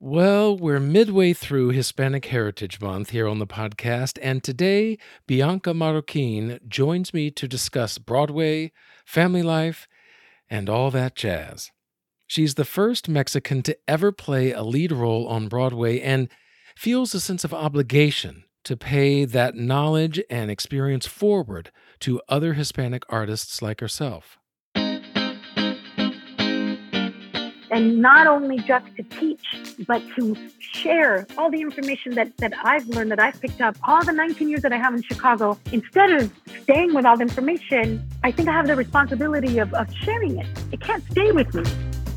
Well, we're midway through Hispanic Heritage Month here on the podcast, and today Bianca Marroquin joins me to discuss Broadway, family life, and all that jazz. She's the first Mexican to ever play a lead role on Broadway and feels a sense of obligation to pay that knowledge and experience forward to other Hispanic artists like herself. And not only just to teach, but to share all the information that I've learned, that I've picked up, all the 19 years that I have in Chicago. Instead of staying with all the information, I think I have the responsibility of sharing it. It can't stay with me.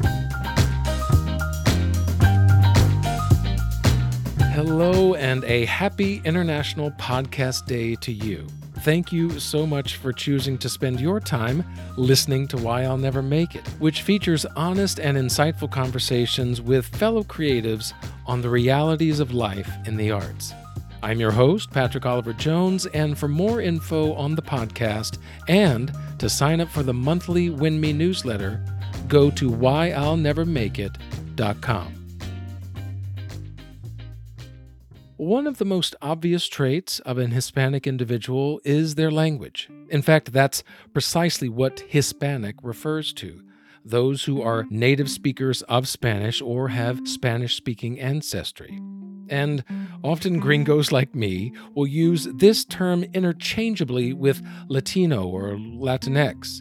Hello, and a happy International Podcast Day to you. Thank you so much for choosing to spend your time listening to Why I'll Never Make It, which features honest and insightful conversations with fellow creatives on the realities of life in the arts. I'm your host, Patrick Oliver Jones, and for more info on the podcast and to sign up for the monthly Win Me newsletter, go to whyillnevermakeit.com. One of the most obvious traits of an Hispanic individual is their language. In fact, that's precisely what Hispanic refers to: those who are native speakers of Spanish or have Spanish-speaking ancestry. And often gringos like me will use this term interchangeably with Latino or Latinx.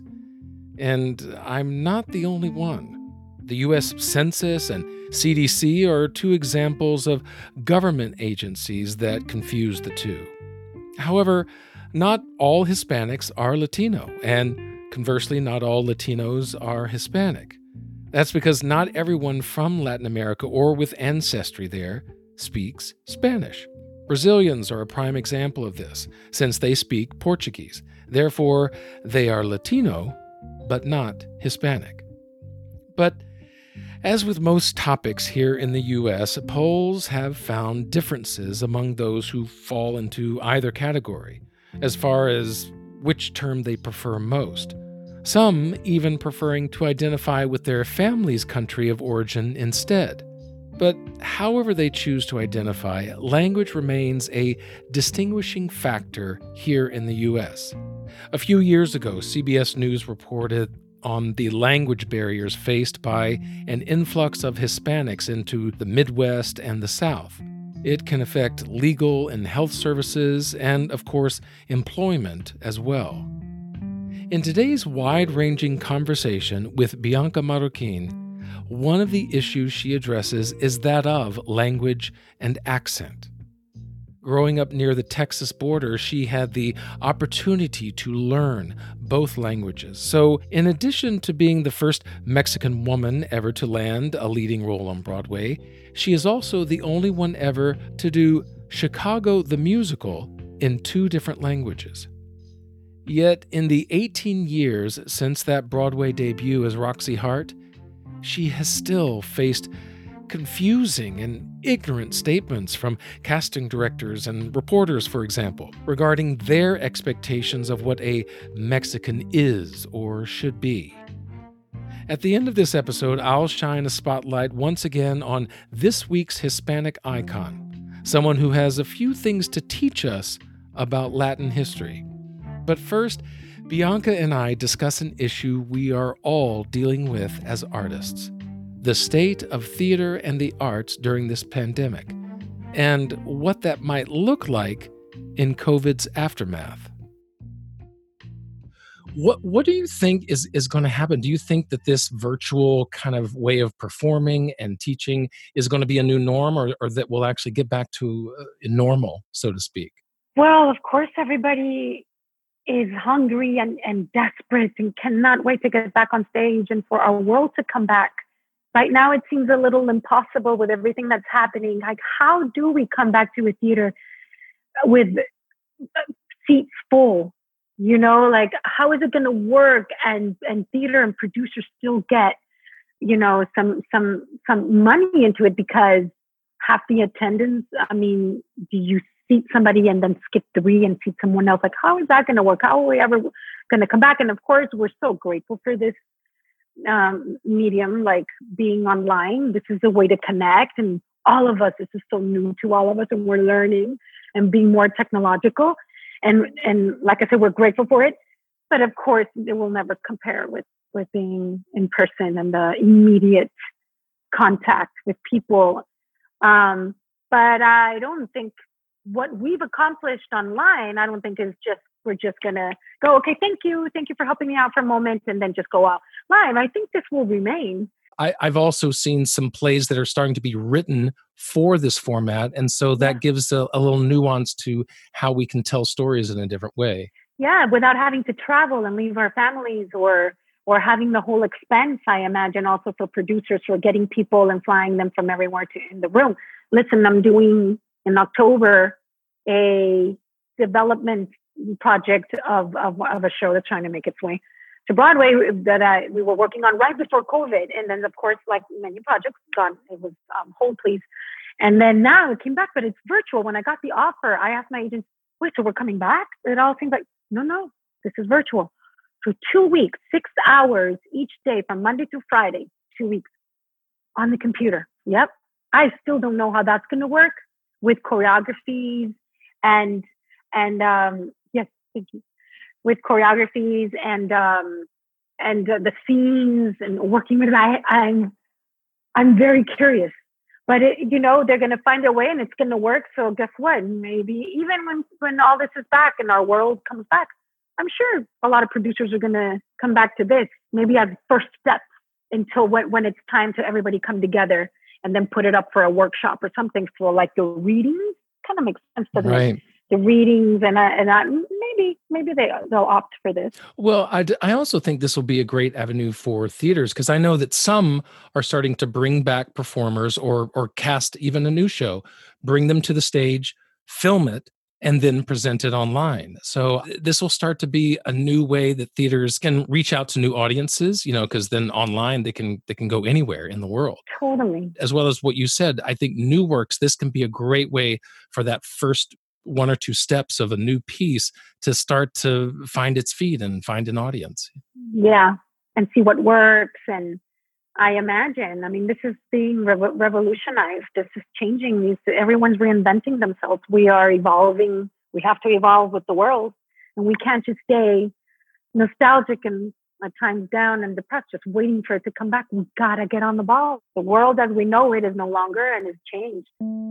And I'm not the only one. The U.S. Census and CDC are two examples of government agencies that confuse the two. However, not all Hispanics are Latino, and conversely, not all Latinos are Hispanic. That's because not everyone from Latin America or with ancestry there speaks Spanish. Brazilians are a prime example of this, since they speak Portuguese. Therefore, they are Latino, but not Hispanic. But as with most topics here in the U.S., polls have found differences among those who fall into either category, as far as which term they prefer most. Some even preferring to identify with their family's country of origin instead. But however they choose to identify, language remains a distinguishing factor here in the U.S. A few years ago, CBS News reported on the language barriers faced by an influx of Hispanics into the Midwest and the South. It can affect legal and health services and, of course, employment as well. In today's wide-ranging conversation with Bianca Marroquin, one of the issues she addresses is that of language and accent. Growing up near the Texas border, she had the opportunity to learn both languages. So, in addition to being the first Mexican woman ever to land a leading role on Broadway, she is also the only one ever to do Chicago the Musical in 2 different languages. Yet, in the 18 years since that Broadway debut as Roxy Hart, she has still faced confusing and ignorant statements from casting directors and reporters, for example, regarding their expectations of what a Mexican is or should be. At the end of this episode, I'll shine a spotlight once again on this week's Hispanic icon, someone who has a few things to teach us about Latin history. But first, Bianca and I discuss an issue we are all dealing with as artists: the state of theater and the arts during this pandemic, and what that might look like in COVID's aftermath. What do you think is going to happen? Do you think that this virtual kind of way of performing and teaching is going to be a new norm, or that we'll actually get back to normal, so to speak? Well, of course, everybody is hungry and desperate and cannot wait to get back on stage and for our world to come back. Right now, it seems a little impossible with everything that's happening. Like, how do we come back to a theater with seats full? You know, like, how is it going to work? And theater and producers still get, some money into it, because half the attendance. I mean, do you seat somebody and then skip 3 and seat someone else? Like, how is that going to work? How are we ever going to come back? And of course, we're so grateful for this medium, like being online. This is a way to connect, and all of us, this is so new to all of us, and we're learning and being more technological. And like I said, we're grateful for it. But of course, it will never compare with being in person and the immediate contact with people. But I don't think what we've accomplished online, I don't think is just, we're just going to go, okay, thank you for helping me out for a moment, and then just go out live. I think this will remain. I've also seen some plays that are starting to be written for this format. And so that gives a little nuance to how we can tell stories in a different way. Yeah, without having to travel and leave our families, or having the whole expense, I imagine, also for producers for getting people and flying them from everywhere to in the room. Listen, I'm doing in October a development project of a show that's trying to make its way to Broadway that we were working on right before COVID. And then, of course, like many projects, gone. It was hold, please. And then now it came back, but it's virtual. When I got the offer, I asked my agent, wait, so we're coming back? It all seems like, no, this is virtual. For 2 weeks, 6 hours each day from Monday through Friday, 2 weeks on the computer. Yep. I still don't know how that's going to work with choreographies and yes, thank you. With choreographies and the scenes and working with it. I'm very curious, but they're going to find a way and it's going to work. So guess what? Maybe even when all this is back and our world comes back, I'm sure a lot of producers are going to come back to this, maybe as first steps until when it's time to everybody come together and then put it up for a workshop or something. For like the readings, kind of makes sense to right. The readings and maybe they'll opt for this. Well, I also think this will be a great avenue for theaters, because I know that some are starting to bring back performers or cast even a new show, bring them to the stage, film it, and then present it online. So this will start to be a new way that theaters can reach out to new audiences, because then online they can go anywhere in the world. Totally. As well as what you said, I think new works, this can be a great way for that first 1 or 2 steps of a new piece to start to find its feet and find an audience. Yeah, and see what works. And I imagine, this is being revolutionized. This is changing. Everyone's reinventing themselves. We are evolving. We have to evolve with the world. And we can't just stay nostalgic and at times down and depressed, just waiting for it to come back. We got to get on the ball. The world as we know it is no longer and has changed.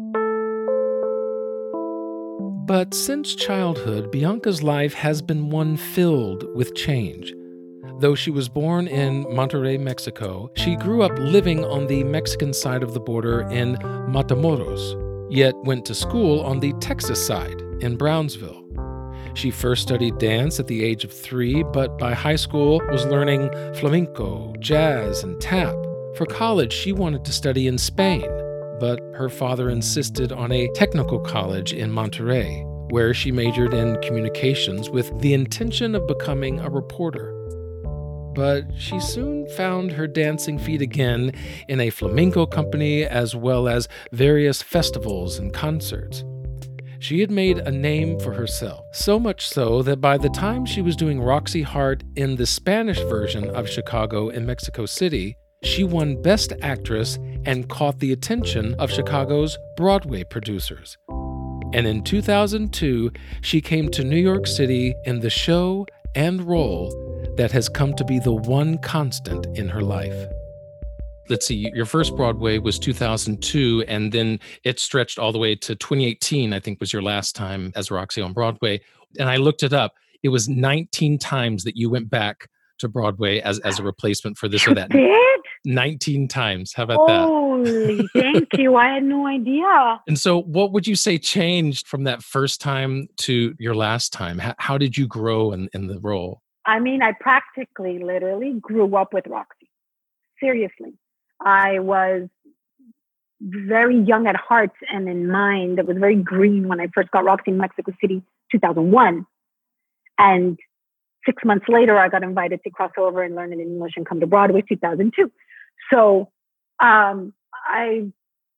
But since childhood, Bianca's life has been one filled with change. Though she was born in Monterrey, Mexico, she grew up living on the Mexican side of the border in Matamoros, yet went to school on the Texas side in Brownsville. She first studied dance at the age of 3, but by high school was learning flamenco, jazz, and tap. For college, she wanted to study in Spain, but her father insisted on a technical college in Monterrey, where she majored in communications with the intention of becoming a reporter. But she soon found her dancing feet again in a flamenco company as well as various festivals and concerts. She had made a name for herself, so much so that by the time she was doing Roxy Hart in the Spanish version of Chicago in Mexico City, she won Best Actress and caught the attention of Chicago's Broadway producers. And in 2002, she came to New York City in the show and role that has come to be the one constant in her life. Let's see, your first Broadway was 2002, and then it stretched all the way to 2018, I think was your last time as Roxy on Broadway. And I looked it up. It was 19 times that you went back to Broadway as a replacement for this or that. Did? 19 times. How about that? Holy, thank you. I had no idea. And so what would you say changed from that first time to your last time? How did you grow in the role? I practically, literally grew up with Roxy. Seriously. I was very young at heart and in mind. It was very green when I first got Roxy in Mexico City, 2001. And 6 months later, I got invited to cross over and learn in English and come to Broadway, 2002. So I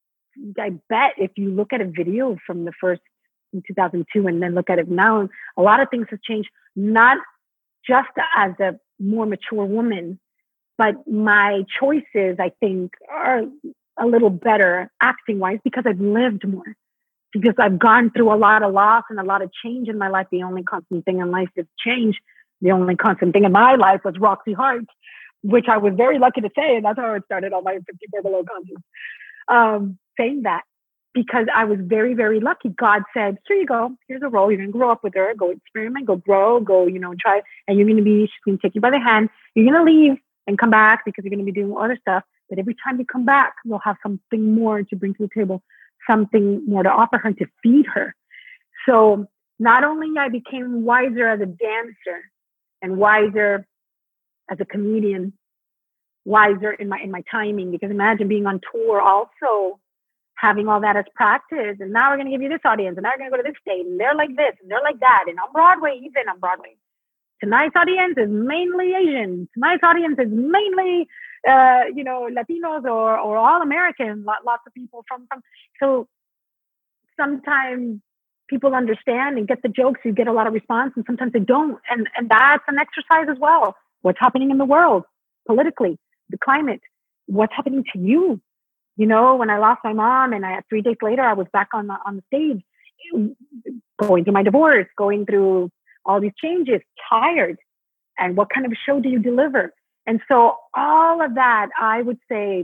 bet if you look at a video from the first in 2002 and then look at it now, a lot of things have changed, not just as a more mature woman, but my choices, I think, are a little better acting wise because I've lived more, because I've gone through a lot of loss and a lot of change in my life. The only constant thing in life is change. The only constant thing in my life was Roxy Hart, which I was very lucky to say. And that's how it started on my 54 Below content. Saying that because I was very, very lucky. God said, here you go. Here's a role. You're going to grow up with her. Go experiment, go grow, go, try. And she's going to take you by the hand. You're going to leave and come back because you're going to be doing other stuff. But every time you come back, you'll have something more to bring to the table, something more to offer her, to feed her. So not only I became wiser as a dancer and wiser as a comedian, wiser in my timing, because imagine being on tour also, having all that as practice. And now we're going to give you this audience, and now we're going to go to this state, and they're like this, and they're like that. And on Broadway, even on Broadway, tonight's audience is mainly Asian. Tonight's audience is mainly, Latinos or all American. Lots of people from. So sometimes people understand and get the jokes. You get a lot of response, and sometimes they don't. And that's an exercise as well. What's happening in the world politically, the climate, what's happening to you? When I lost my mom, and 3 days later, I was back on the stage, going through my divorce, going through all these changes, tired. And what kind of show do you deliver? And so all of that, I would say,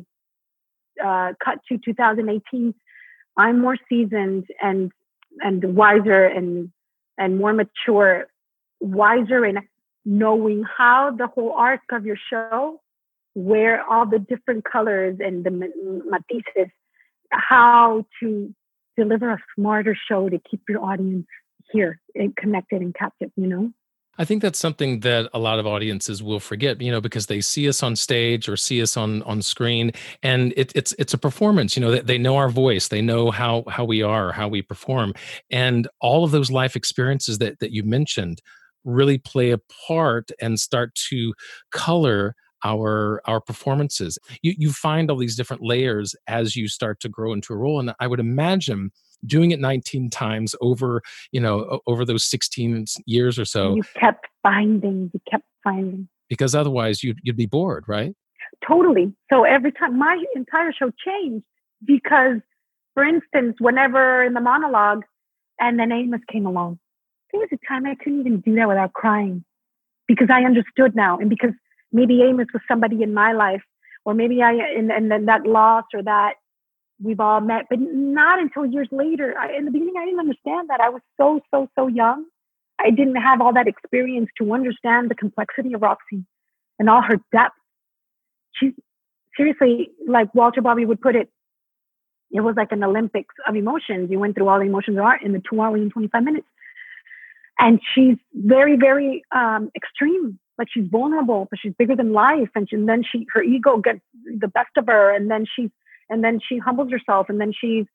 cut to 2018, I'm more seasoned and wiser and more mature, wiser in knowing how the whole arc of your show, where all the different colors and the matices, how to deliver a smarter show to keep your audience here and connected and captive, I think that's something that a lot of audiences will forget, because they see us on stage or see us on screen, and it's a performance. They know our voice, they know how we are, how we perform, and all of those life experiences that you mentioned really play a part and start to color our performances. You find all these different layers as you start to grow into a role, and I would imagine doing it 19 times over over those 16 years or so, you kept finding, because otherwise you'd be bored, right? Totally. So every time, my entire show changed because, for instance, whenever in the monologue, and then Amos came along, there was a time I couldn't even do that without crying, because I understood now, and because maybe Amos was somebody in my life, or maybe and then that loss, or that we've all met, but not until years later. In the beginning, I didn't understand that. I was so young. I didn't have all that experience to understand the complexity of Roxy and all her depth. She's seriously, like Walter Bobby would put it, it was like an Olympics of emotions. You went through all the emotions there are in the 2 hours and 25 minutes. And she's very, very extreme. Like, she's vulnerable, but she's bigger than life. And then her ego gets the best of her. And then she humbles herself. And then she's,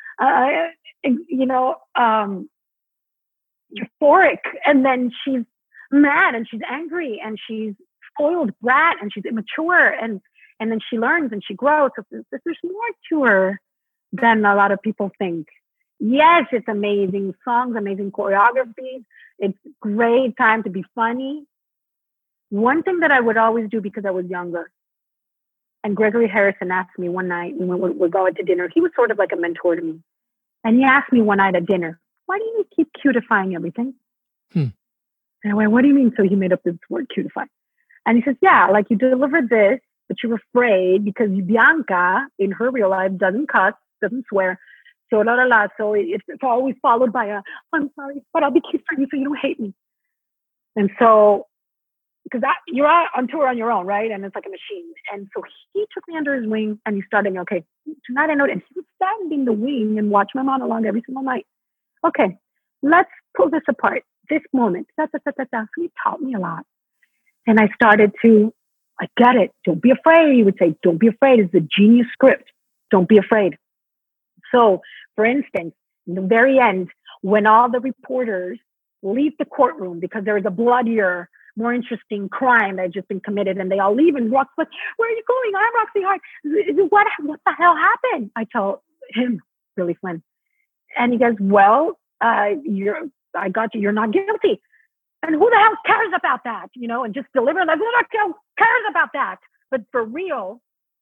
euphoric. And then she's mad, and she's angry, and she's spoiled brat, and she's immature. And then she learns and she grows. So there's more to her than a lot of people think. Yes, it's amazing songs, amazing choreography. It's great time to be funny. One thing that I would always do, because I was younger, and Gregory Harrison asked me one night when we're going to dinner, he was sort of like a mentor to me. And he asked me one night at dinner, why do you keep cutifying everything? And I went, what do you mean? So he made up this word, cutify. And he says, yeah, like, you delivered this, but you're afraid because Bianca in her real life doesn't cuss, doesn't swear. So So it's always followed by I'm sorry, but I'll be cute for you so you don't hate me. And so, because you're out on tour on your own, right? And it's like a machine. And so he took me under his wing, and he started me, okay, tonight I know. And he would stand in the wing and watch my monologue every single night. Okay, let's pull this apart. This moment. So he taught me a lot. And I started to, I get it. Don't be afraid. He would say, don't be afraid. It's a genius script. Don't be afraid. So, for instance, in the very end, when all the reporters leave the courtroom because there is a bloodier, more interesting crime that had just been committed, and they all leave, and Roxy's like, where are you going? I'm Roxy Hart. What the hell happened? I tell him, Billy Flynn. And he goes, well, I got you. You're not guilty. And who the hell cares about that? And just deliver, like, who the hell cares about that? But for real,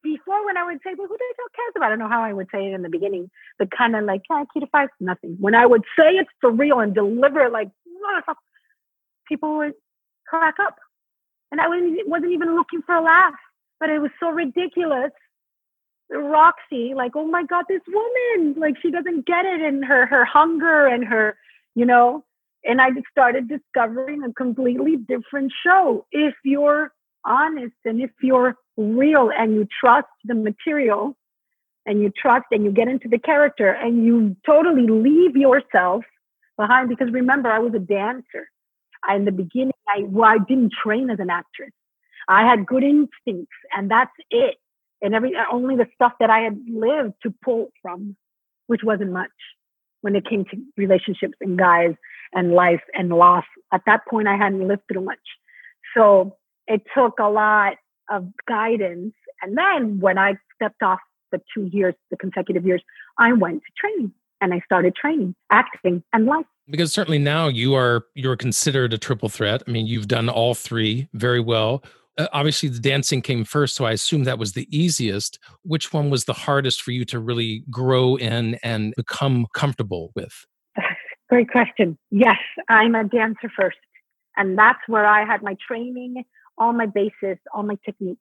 before, when I would say, well, who the hell cares about? I don't know how I would say it in the beginning, but kind of like, Kita Five, nothing. When I would say it's for real and deliver it like, people would crack up. And I wasn't even looking for a laugh, but it was so ridiculous. Roxy, like, oh my God, this woman, like, she doesn't get it, and her hunger and her, you know, and I just started discovering a completely different show. If you're honest and if you're real and you trust the material and you trust and you get into the character and you totally leave yourself behind, because remember, I was a dancer. In the beginning, I didn't train as an actress. I had good instincts, and that's it. And only the stuff that I had lived to pull from, which wasn't much when it came to relationships and guys and life and loss. At that point, I hadn't lived through much. So it took a lot of guidance. And then when I stepped off the consecutive years, I went to training. And I started training, acting, and life. Because certainly now you're considered a triple threat. I mean, you've done all three very well. Obviously, the dancing came first, so I assume that was the easiest. Which one was the hardest for you to really grow in and become comfortable with? Great question. Yes, I'm a dancer first. And that's where I had my training, all my basis, all my technique.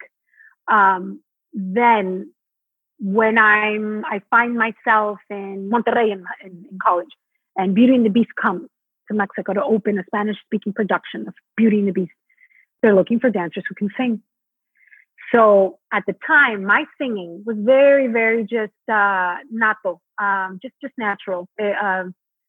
Then when I find myself in Monterrey in college, and Beauty and the Beast comes to Mexico to open a Spanish-speaking production of Beauty and the Beast. They're looking for dancers who can sing. So at the time, my singing was very, very just nato, just natural. I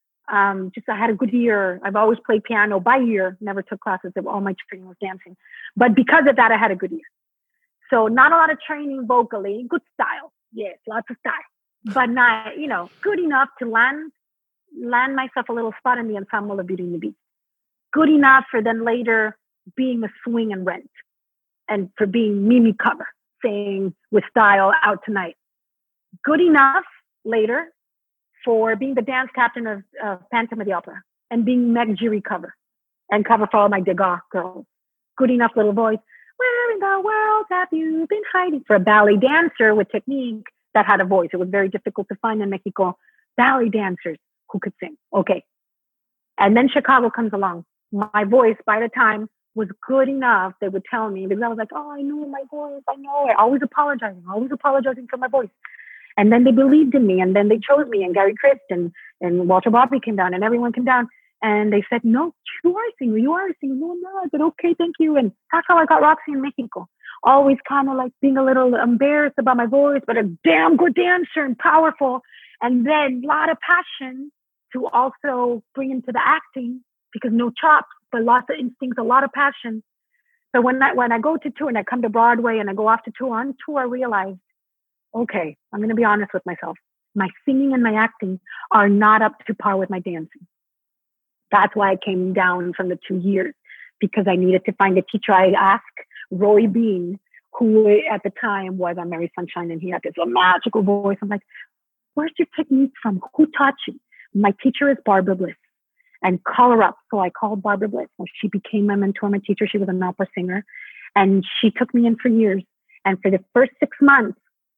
had a good ear. I've always played piano by ear, never took classes. All my training was dancing. But because of that, I had a good ear. So not a lot of training vocally, good style. Yes, lots of style, but not, good enough to land myself a little spot in the ensemble of Beauty and the Beast. Good enough for then later being a swing and Rent, and for being Mimi cover, saying with style Out Tonight. Good enough later for being the dance captain of Phantom of the Opera and being Meg Giry cover and cover for all my Degas girls. Good enough little voice. Where in the world have you been hiding? For a ballet dancer with technique that had a voice. It was very difficult to find in Mexico ballet dancers who could sing. Okay. And then Chicago comes along. My voice by the time was good enough, they would tell me, because I was like, oh, I know my voice. I know it. Always apologizing for my voice. And then they believed in me, and then they chose me, and Gary Christ and Walter Bobby came down, and everyone came down. And they said, no, you are a singer. No, I'm not. I said, okay, thank you. And that's how I got Roxy in Mexico. Always kind of like being a little embarrassed about my voice, but a damn good dancer and powerful. And then a lot of passion to also bring into the acting, because no chops, but lots of instincts, a lot of passion. So when I go to tour and I come to Broadway and I go off to tour, on tour, I realized, okay, I'm going to be honest with myself. My singing and my acting are not up to par with my dancing. That's why I came down from the 2 years, because I needed to find a teacher. I asked Roy Bean, who at the time was on Mary Sunshine, and he had this magical voice. I'm like, where's your technique from? Who taught you? My teacher is Barbara Bliss, and call her up. So I called Barbara Bliss. So she became my mentor, my teacher. She was an opera singer, and she took me in for years. And for the first 6 months,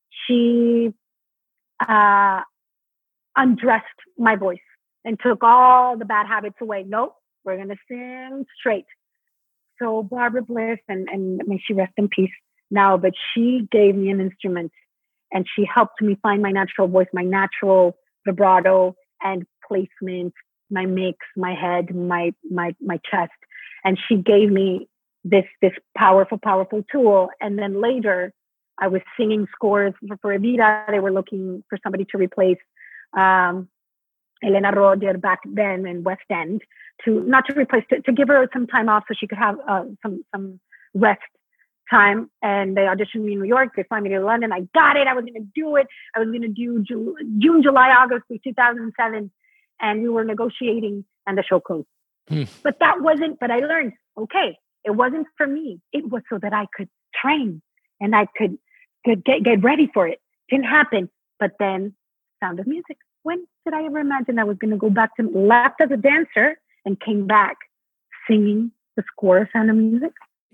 she undressed my voice and took all the bad habits away. Nope, we're going to sing straight. So Barbara Bliss, and may she rest in peace now, but she gave me an instrument, and she helped me find my natural voice, my natural vibrato and placement, my mix, my head, my chest. And she gave me this powerful tool. And then later I was singing scores for Evita. They were looking for somebody to replace Elena Roger back then in West End, to give her some time off so she could have some rest time. And they auditioned me in New York. They flew me to London. I got it. I was going to do it. I was going to do June, July, August of 2007. And we were negotiating, and the show closed. But I learned, okay, it wasn't for me. It was so that I could train and I could get ready for it. Didn't happen. But then Sound of Music. When did I ever imagine I was going to go back left as a dancer and came back singing the score of Sound of Music?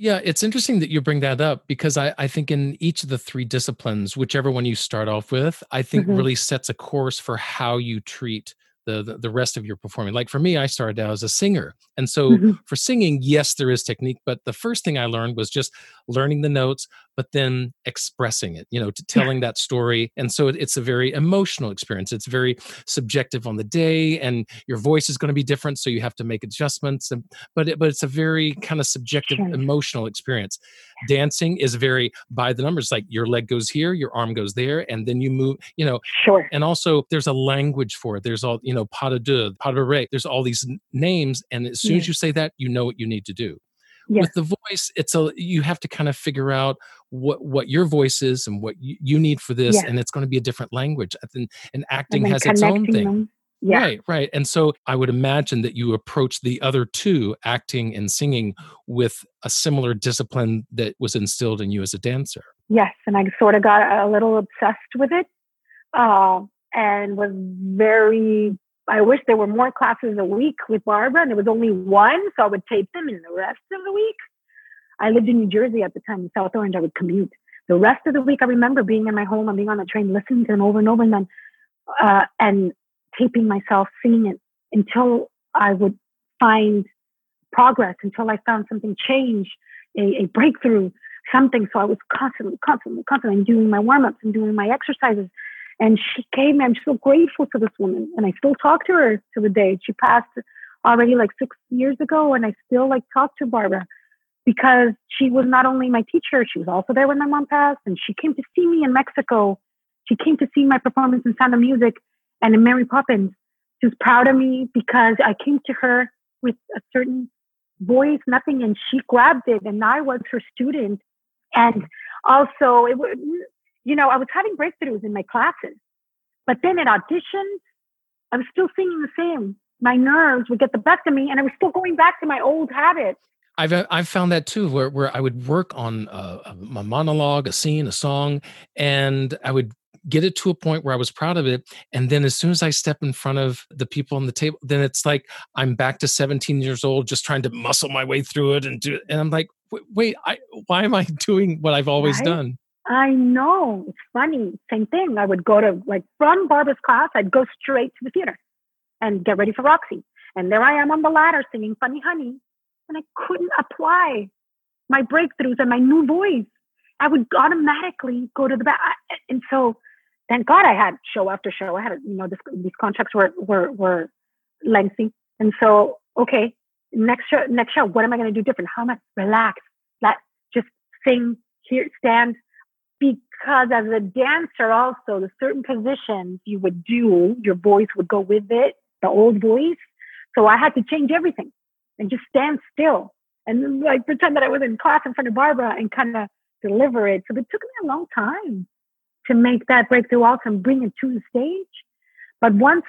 Yeah, it's interesting that you bring that up because I think in each of the three disciplines, whichever one you start off with, I think Hmm. really sets a course for how you treat the rest of your performing. Like for me, I started out as a singer. And so Hmm. for singing, yes, there is technique, but the first thing I learned was just learning the notes, but then expressing it, to Yeah, telling that story. And so it's a very emotional experience. It's very subjective on the day, and your voice is going to be different. So you have to make adjustments. But it's a very kind of subjective sure, emotional experience. Dancing is very by the numbers, like your leg goes here, your arm goes there, and then you move, sure. and also there's a language for it. There's all, pas de deux, pas de re. There's all these names, and as soon as Yes, you say that, you know what you need to do. yes, With the voice, you have to kind of figure out what your voice is and what you need for this, yes. and it's going to be a different language. And And acting then has its own connecting thing. them. Yeah. Right, right. And so I would imagine that you approach the other two, acting and singing, with a similar discipline that was instilled in you as a dancer. Yes. And I sort of got a little obsessed with it, uh, and was very, I wish there were more classes a week with Barbara, and there was only one. So I would tape them in the rest of the week. I lived in New Jersey at the time, in South Orange. I would commute. The rest of the week, I remember being in my home and being on the train, listening to them over and over, and then and taping myself, singing it until I would find progress, until I found something change, a breakthrough, something. So I was constantly doing my warm ups and doing my exercises. And she came, I'm so grateful to this woman. And I still talk to her to the day. She passed already like 6 years ago. And I still like talk to Barbara because she was not only my teacher, she was also there when my mom passed. And she came to see me in Mexico. She came to see my performance in Sound of Music and in Mary Poppins. She was proud of me because I came to her with a certain voice, nothing, and she grabbed it, and I was her student. And also, it was, I was having breakthroughs in my classes, but then at auditions, I was still singing the same. My nerves would get the best of me, and I was still going back to my old habits. I've found that too, where I would work on a monologue, a scene, a song, and I would get it to a point where I was proud of it. And then as soon as I step in front of the people on the table, then it's like I'm back to 17 years old, just trying to muscle my way through it and do it. And I'm like, wait, why am I doing what I've always Right? done? I know. It's funny. Same thing. I would go to, like, from Barbara's class, I'd go straight to the theater and get ready for Roxy. And there I am on the ladder singing Funny Honey. And I couldn't apply my breakthroughs and my new voice. I would automatically go to the back. And so thank God I had show after show. I had, these contracts were lengthy. And so, okay, next show, what am I going to do different? How am I relax? Let just sing here, stand. Because as a dancer, also the certain positions you would do, your voice would go with it, the old voice. So I had to change everything and just stand still and like pretend that I was in class in front of Barbara and kind of deliver it. So it took me a long time to make that breakthrough also and bring it to the stage. But once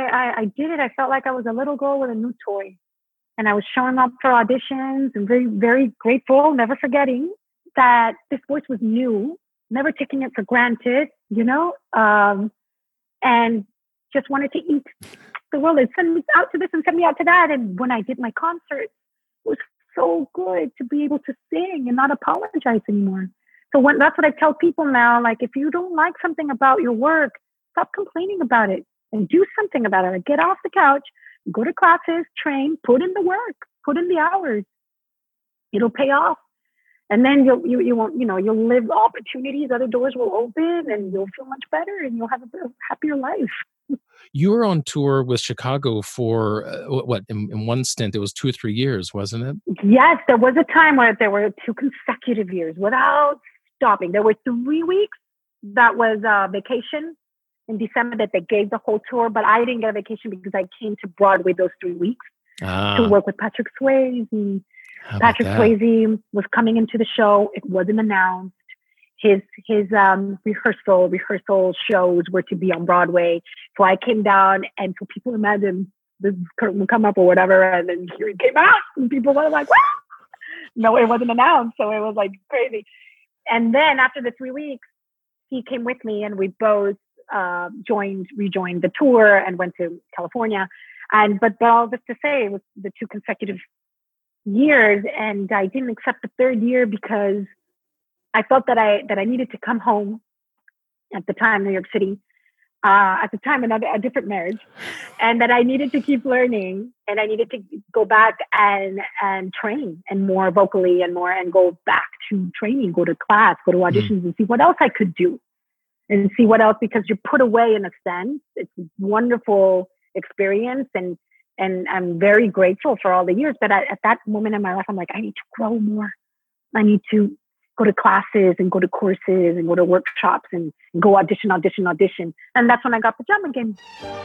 I did it, I felt like I was a little girl with a new toy. And I was showing up for auditions and very, very grateful, never forgetting that this voice was new, never taking it for granted, and just wanted to eat the world and send me out to this and send me out to that. And when I did my concert, it was so good to be able to sing and not apologize anymore. So that's what I tell people now. Like, if you don't like something about your work, stop complaining about it and do something about it. Like, get off the couch, go to classes, train, put in the work, put in the hours. It'll pay off. And then you won't, you'll live opportunities, other doors will open and you'll feel much better and you'll have a happier life. You were on tour with Chicago for in one stint, it was 2 or 3 years, wasn't it? Yes, there was a time where there were 2 consecutive years without stopping. There were 3 weeks that was vacation in December that they gave the whole tour, but I didn't get a vacation because I came to Broadway those 3 weeks to work with Patrick Swayze. How about Patrick that? Swayze was coming into the show. It wasn't announced. His rehearsal shows were to be on Broadway. So I came down, and so people imagine this curtain will come up or whatever, and then here he came out, and people were like, "What?" No, it wasn't announced, so it was like crazy. And then after the 3 weeks, he came with me, and we both rejoined the tour and went to California. But all this to say, it was the 2 consecutive years, and I didn't accept the third year because I felt that I needed to come home. At the time, New York City. At the time, a different marriage, and that I needed to keep learning, and I needed to go back and train, and more vocally, and go back to training, go to class, go to auditions, and see what else I could do, and see what else, because you're put away in a sense. It's a wonderful experience, and I'm very grateful for all the years. But at that moment in my life, I'm like, I need to grow more. I need to go to classes and go to courses and go to workshops and go audition. And that's when I got Pajama Game.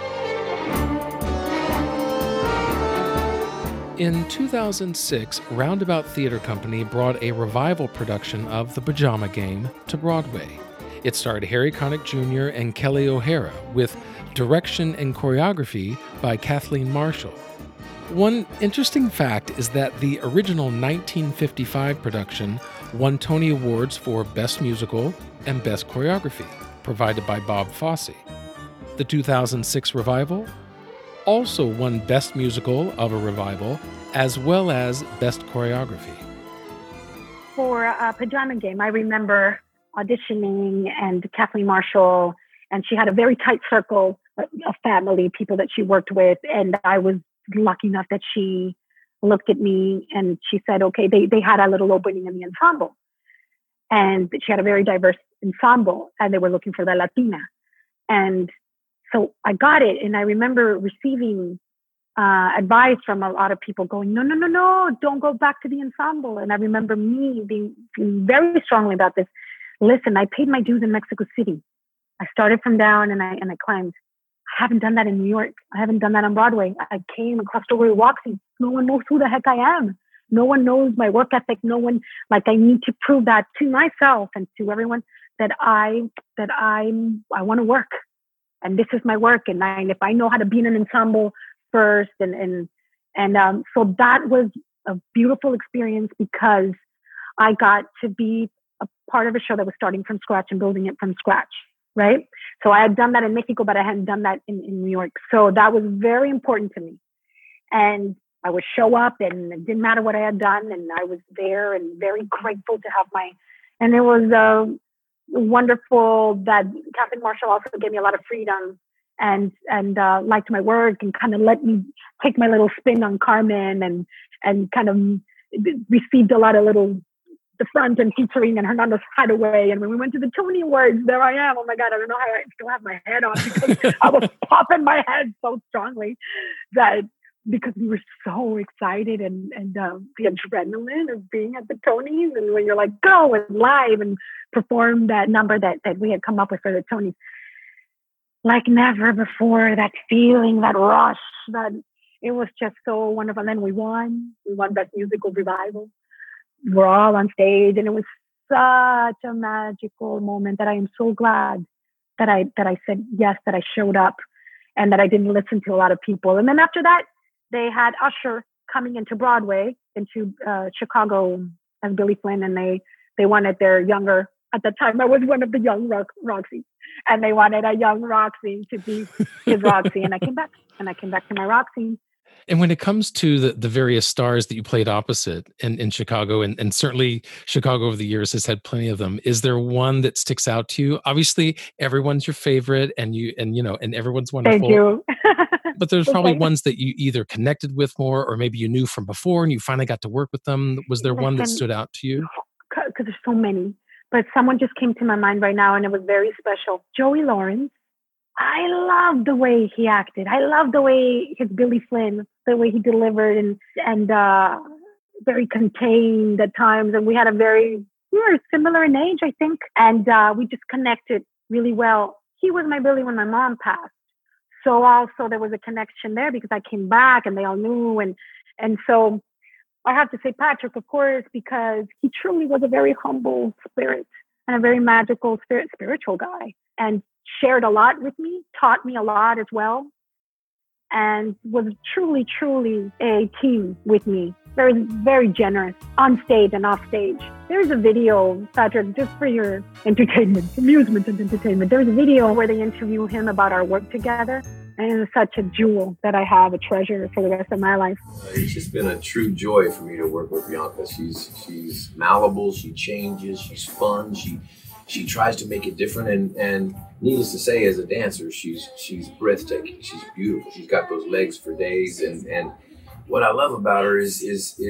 In 2006, Roundabout Theater Company brought a revival production of The Pajama Game to Broadway. It starred Harry Connick Jr. and Kelly O'Hara, with direction and choreography by Kathleen Marshall. One interesting fact is that the original 1955 production won Tony Awards for Best Musical and Best Choreography, provided by Bob Fosse. The 2006 revival also won Best Musical of a Revival, as well as Best Choreography. For Pajama Game, I remember auditioning, and Kathleen Marshall, and she had a very tight circle of family, people that she worked with, and I was lucky enough that she looked at me and she said, okay, they had a little opening in the ensemble, and she had a very diverse ensemble, and they were looking for the Latina. And so I got it. And I remember receiving advice from a lot of people going, no, don't go back to the ensemble. And I remember me being very strongly about this. Listen, I paid my dues in Mexico City. I started from down and I climbed. I haven't done that in New York. I haven't done that on Broadway. I came across the way Roxy. No one knows who the heck I am. No one knows my work ethic. No one, I need to prove that to myself and to everyone that I want to work. And this is my work. And if I know how to be in an ensemble first, and so that was a beautiful experience, because I got to be a part of a show that was starting from scratch and building it from scratch. Right. So I had done that in Mexico, but I hadn't done that in New York. So that was very important to me. And I would show up, and it didn't matter what I had done. And I was there and very grateful to have and it was wonderful that Kathleen Marshall also gave me a lot of freedom and liked my work and kind of let me take my little spin on Carmen, and kind of received a lot of the front and featuring and Hernando Hideaway. And when we went to the Tony Awards, there I am. Oh my God, I don't know how I still have my head on, because I was popping my head so strongly because we were so excited, and the adrenaline of being at the Tonys, and when you're like, go and live and perform that number that we had come up with for the Tonys. Like never before, that feeling, that rush, that it was just so wonderful. And then we won Best Musical Revival. We're all on stage, and it was such a magical moment that I am so glad that I said yes, that I showed up, and that I didn't listen to a lot of people. And then after that, they had Usher coming into Broadway, into Chicago as Billy Flynn, and they wanted their younger, at the time I was one of the young Roxy, and they wanted a young Roxy to be his Roxy, and I came back to my Roxy. And when it comes to the various stars that you played opposite in Chicago, and certainly Chicago over the years has had plenty of them, is there one that sticks out to you? Obviously, everyone's your favorite, and everyone's wonderful. Thank you. But there's probably ones that you either connected with more, or maybe you knew from before and you finally got to work with them. Was there one that stood out to you? Because there's so many. But someone just came to my mind right now, and it was very special. Joey Lawrence. I love the way he acted. I love the way his Billy Flynn, the way he delivered, and very contained at times. And we were similar in age, I think. And we just connected really well. He was my Billy when my mom passed. So also there was a connection there, because I came back and they all knew. And so I have to say Patrick, of course, because he truly was a very humble spirit and a very magical spiritual guy, and shared a lot with me, taught me a lot as well, and was truly, truly a team with me. Very, very generous on stage and off stage. There's a video, Patrick, just for your amusement and entertainment. There's a video where they interview him about our work together. And it's such a jewel that I have, a treasure for the rest of my life. It's just been a true joy for me to work with Bianca. She's malleable. She changes. She's fun. She tries to make it different. And needless to say, as a dancer, she's breathtaking. She's beautiful. She's got those legs for days. And what I love about her is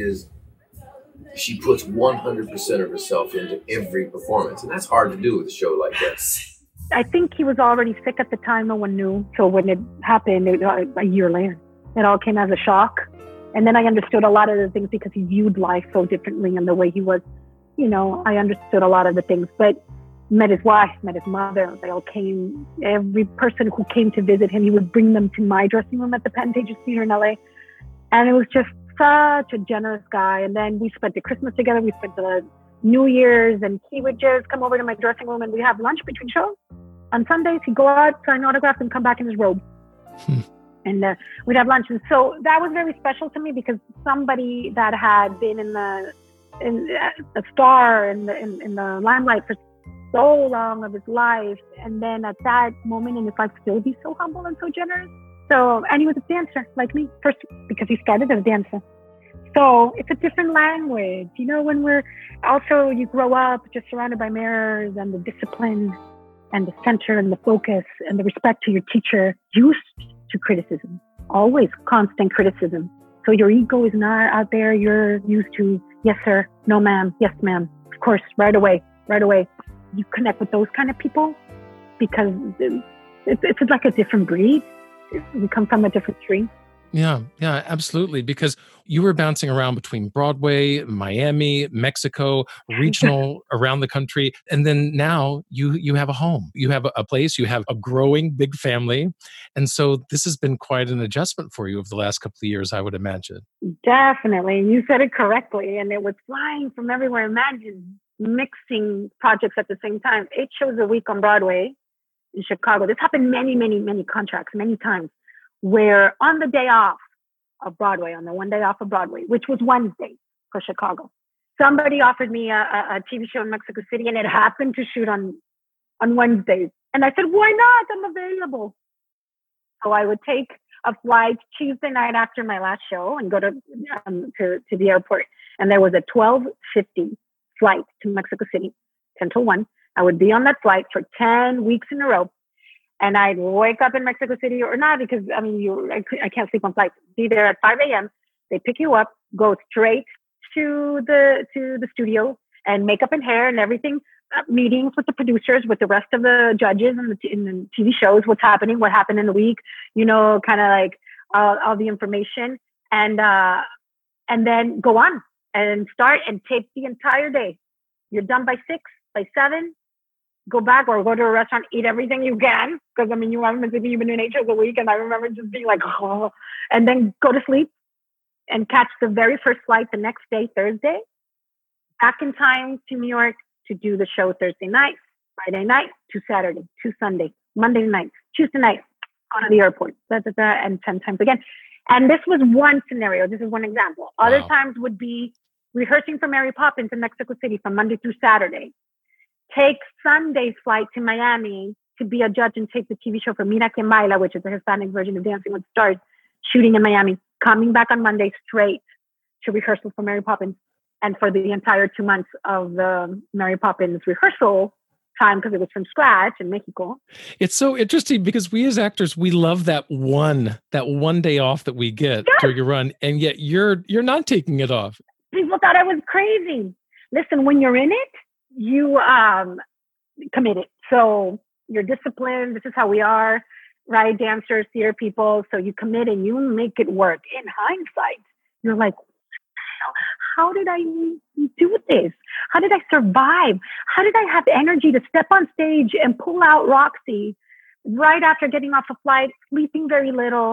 she puts 100% of herself into every performance, and that's hard to do with a show like this. I think he was already sick at the time. No one knew. So when it happened, a year later, it all came as a shock. And then I understood a lot of the things because he viewed life so differently, and the way he was, I understood a lot of the things. But met his wife, met his mother. They all came. Every person who came to visit him, he would bring them to my dressing room at the Pantages Theater in LA. And it was just such a generous guy. And then we spent the Christmas together. We spent the New Year's, and he would just come over to my dressing room and we have lunch between shows. On Sundays, he'd go out, sign autographs, and come back in his robe. And we'd have lunch. And so that was very special to me because somebody that had been in a star in the limelight for so long of his life, and then at that moment in his life still be so humble and so generous. So, and he was a dancer like me first because he started as a dancer. So it's a different language. When we're also, you grow up just surrounded by mirrors and the discipline and the center and the focus and the respect to your teacher, used to criticism, always constant criticism. So your ego is not out there. You're used to, yes, sir, no, ma'am, yes, ma'am, of course, right away. You connect with those kind of people because it's like a different breed. We come from a different tree. Yeah, absolutely. Because you were bouncing around between Broadway, Miami, Mexico, regional, around the country. And then now you have a home, you have a place, you have a growing big family. And so this has been quite an adjustment for you over the last couple of years, I would imagine. Definitely. You said it correctly. And it was flying from everywhere. Imagine mixing projects at the same time. 8 shows a week on Broadway in Chicago. This happened many, many, many contracts, many times, where on the day off of Broadway, on the one day off of Broadway, which was Wednesday for Chicago, somebody offered me a TV show in Mexico City, and it happened to shoot on Wednesdays. And I said, why not? I'm available. So I would take a flight Tuesday night after my last show and go to the airport. And there was a 12:50 flight to Mexico City, 10 to 1. I would be on that flight for 10 weeks in a row. And I'd wake up in Mexico City or not, because I can't sleep on flights. Be there at 5 a.m. They pick you up, go straight to the studio, and makeup and hair and everything. Meetings with the producers, with the rest of the judges in the TV shows, what's happening, what happened in the week, kind of like all the information, and then go on and start and tape the entire day. You're done by 6, by 7. Go back or go to a restaurant, eat everything you can. Because, you haven't been you've been doing 8 shows a week. And I remember just being like, oh, and then go to sleep and catch the very first flight the next day, Thursday, back in time to New York to do the show Thursday night, Friday night, to Saturday, to Sunday, Monday night, Tuesday night, go to the airport, and 10 times again. And this was one scenario. This is one example. Other times would be rehearsing for Mary Poppins in Mexico City from Monday through Saturday. Take Sunday's flight to Miami to be a judge and tape the TV show for Mira Quien Baila, which is the Hispanic version of Dancing with the Stars, shooting in Miami, coming back on Monday straight to rehearsal for Mary Poppins. And for the entire 2 months of the Mary Poppins rehearsal time, because it was from scratch in Mexico. It's so interesting because we as actors, we love that one day off that we get during a run, and yet you're not taking it off. People thought I was crazy. Listen, when you're in it, you committed. So you're disciplined. This is how we are, right? Dancers, theater people. So you commit and you make it work. In hindsight, you're like, how did I do this? How did I survive? How did I have energy to step on stage and pull out Roxy right after getting off a flight, sleeping very little,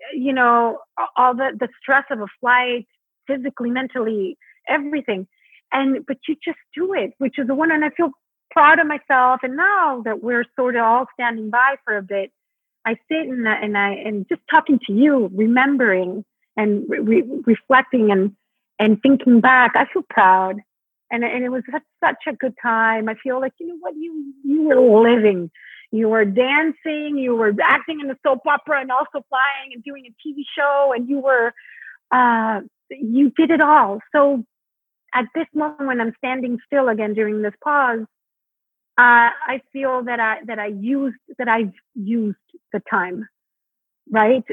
all the stress of a flight, physically, mentally, everything. But you just do it, which is the one. And I feel proud of myself. And now that we're sort of all standing by for a bit, I sit and just talking to you, remembering and reflecting and thinking back, I feel proud. And it was such a good time. I feel like, you know what, you were living. You were dancing, you were acting in a soap opera and also flying and doing a TV show, and you did it all. So at this moment, when I'm standing still again during this pause, I feel that I've used the time, right?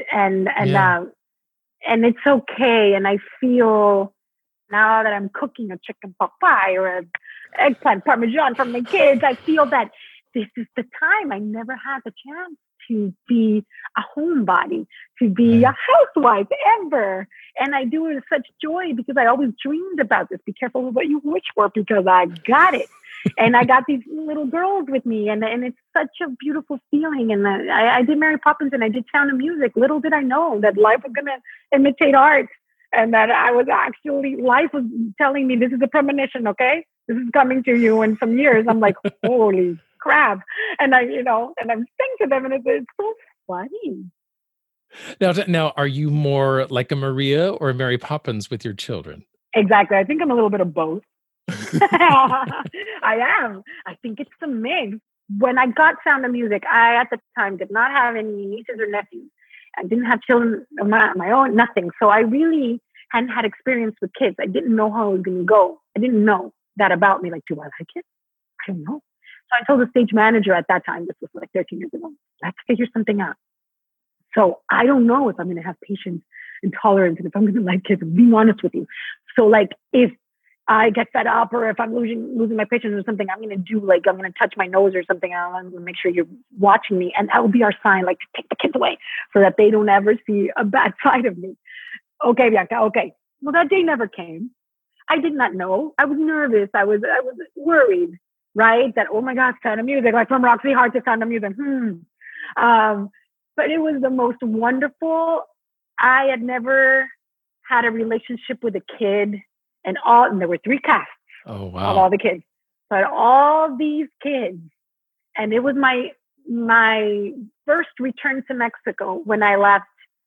And it's okay. And I feel now that I'm cooking a chicken pot pie or an eggplant parmesan for my kids, I feel that this is the time. I never had the chance to be a homebody, to be a housewife ever. And I do it with such joy because I always dreamed about this. Be careful with what you wish for, because I got it. And I got these little girls with me, and it's such a beautiful feeling. And I did Mary Poppins and I did Sound of Music. Little did I know that life was going to imitate art, and that life was telling me, this is a premonition, okay? This is coming to you in some years. I'm like, holy crap. And I'm saying to them, and it's so funny. Now, are you more like a Maria or a Mary Poppins with your children? Exactly. I think I'm a little bit of both. I am. I think it's a mix. When I got Sound of Music, I at the time did not have any nieces or nephews. I didn't have children of my own, nothing. So I really hadn't had experience with kids. I didn't know how it was going to go. I didn't know that about me. Like, do I like it? I don't know. So I told the stage manager at that time, this was like 13 years ago, let's figure something out. So I don't know if I'm going to have patience and tolerance and if I'm going to like kids. I'm being honest with you. So like, if I get fed up or if I'm losing my patience or something, I'm going to do like, I'm going to touch my nose or something. I'm going to make sure you're watching me. And that will be our sign, like to take the kids away so that they don't ever see a bad side of me. Okay, Bianca. Okay. Well, that day never came. I did not know. I was nervous. I was worried, right? That, oh my God, Sound of Music, like from Roxy Hart to Sound of Music. But it was the most wonderful. I had never had a relationship with a kid. And there were 3 casts of all the kids. But all these kids, and it was my first return to Mexico when I left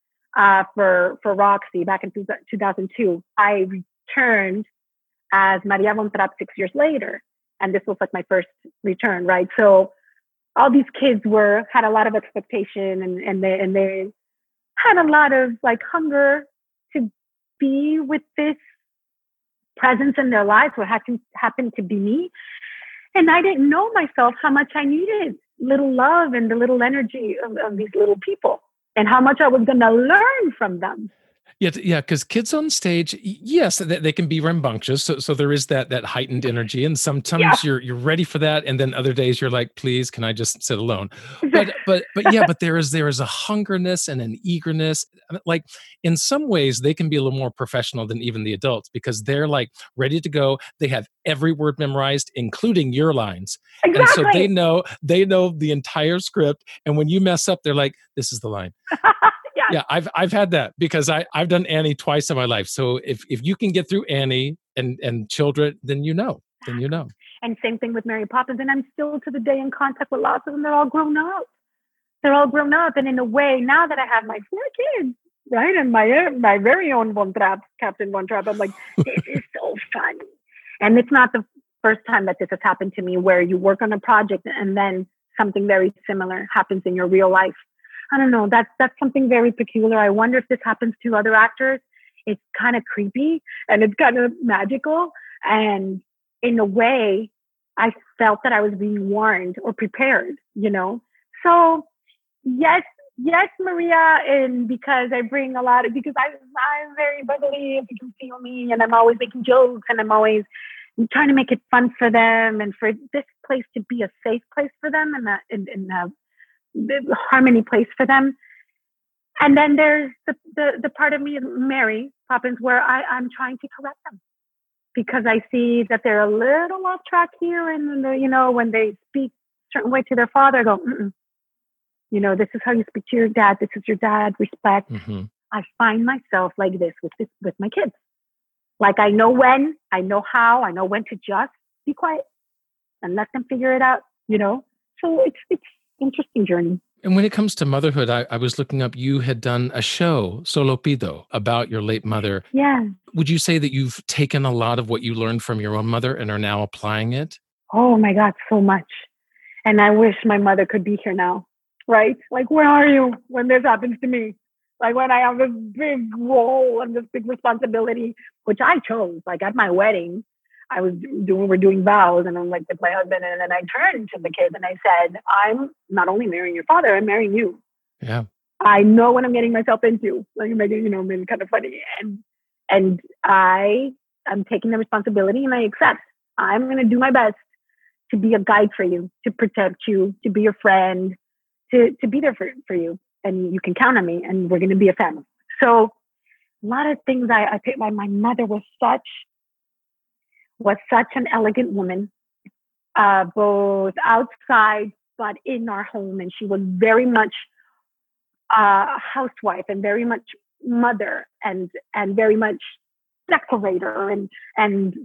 for Roxy back in 2002. I returned as Maria Von Trapp 6 years later, and this was like my first return, right? So all these kids had a lot of expectation, and they had a lot of like hunger to be with this presence in their lives, what happened to be me. And I didn't know myself how much I needed little love and the little energy of these little people, and how much I was going to learn from them. Yeah, because kids on stage, yes, they can be rambunctious. So there is that heightened energy, and sometimes you're ready for that, and then other days you're like, please, can I just sit alone? But there is a hungerness and an eagerness. Like in some ways, they can be a little more professional than even the adults because they're like ready to go. They have every word memorized, including your lines, and so they know the entire script. And when you mess up, they're like, this is the line. Yeah, I've had that because I've done Annie twice in my life. So if you can get through Annie and children, then you know. And same thing with Mary Poppins. And I'm still to the day in contact with lots of them. They're all grown up. And in a way, now that I have my 4 kids, right, and my very own Von Trapp, Captain Von Trapp, I'm like, this is so fun. And it's not the first time that this has happened to me, where you work on a project and then something very similar happens in your real life. I don't know. That's something very peculiar. I wonder if this happens to other actors. It's kind of creepy and it's kind of magical. And in a way, I felt that I was being warned or prepared, So yes, Maria, and because I bring because I'm very bubbly, if you can feel me, and I'm always making jokes, and I'm always trying to make it fun for them, and for this place to be a safe place for them, and the harmony place for them. And then there's the part of me, Mary Poppins, where I'm trying to correct them because I see that they're a little off track here, and when they speak a certain way to their father, I go, this is how you speak to your dad. This is your dad. Respect. Mm-hmm. I find myself like this with my kids. Like I know when, I know how, I know when to just be quiet and let them figure it out. So it's interesting journey. And when it comes to motherhood, I was looking up, you had done a show, Solo Pido, about your late mother. Yeah. Would you say that you've taken a lot of what you learned from your own mother and are now applying it? Oh my God, so much. And I wish my mother could be here now, right? Like, where are you when this happens to me? Like when I have this big role and this big responsibility, which I chose. Like at my wedding, we're doing vows, and I'm like with my husband, and then I turned to the kids and I said, I'm not only marrying your father, I'm marrying you. Yeah. I know what I'm getting myself into. Like making, being kind of funny, and I'm taking the responsibility, and I accept. I'm going to do my best to be a guide for you, to protect you, to be your friend, to be there for you. And you can count on me, and we're going to be a family. So a lot of things I picked. My mother was such an elegant woman, both outside but in our home. And she was very much a housewife and very much mother and very much decorator. And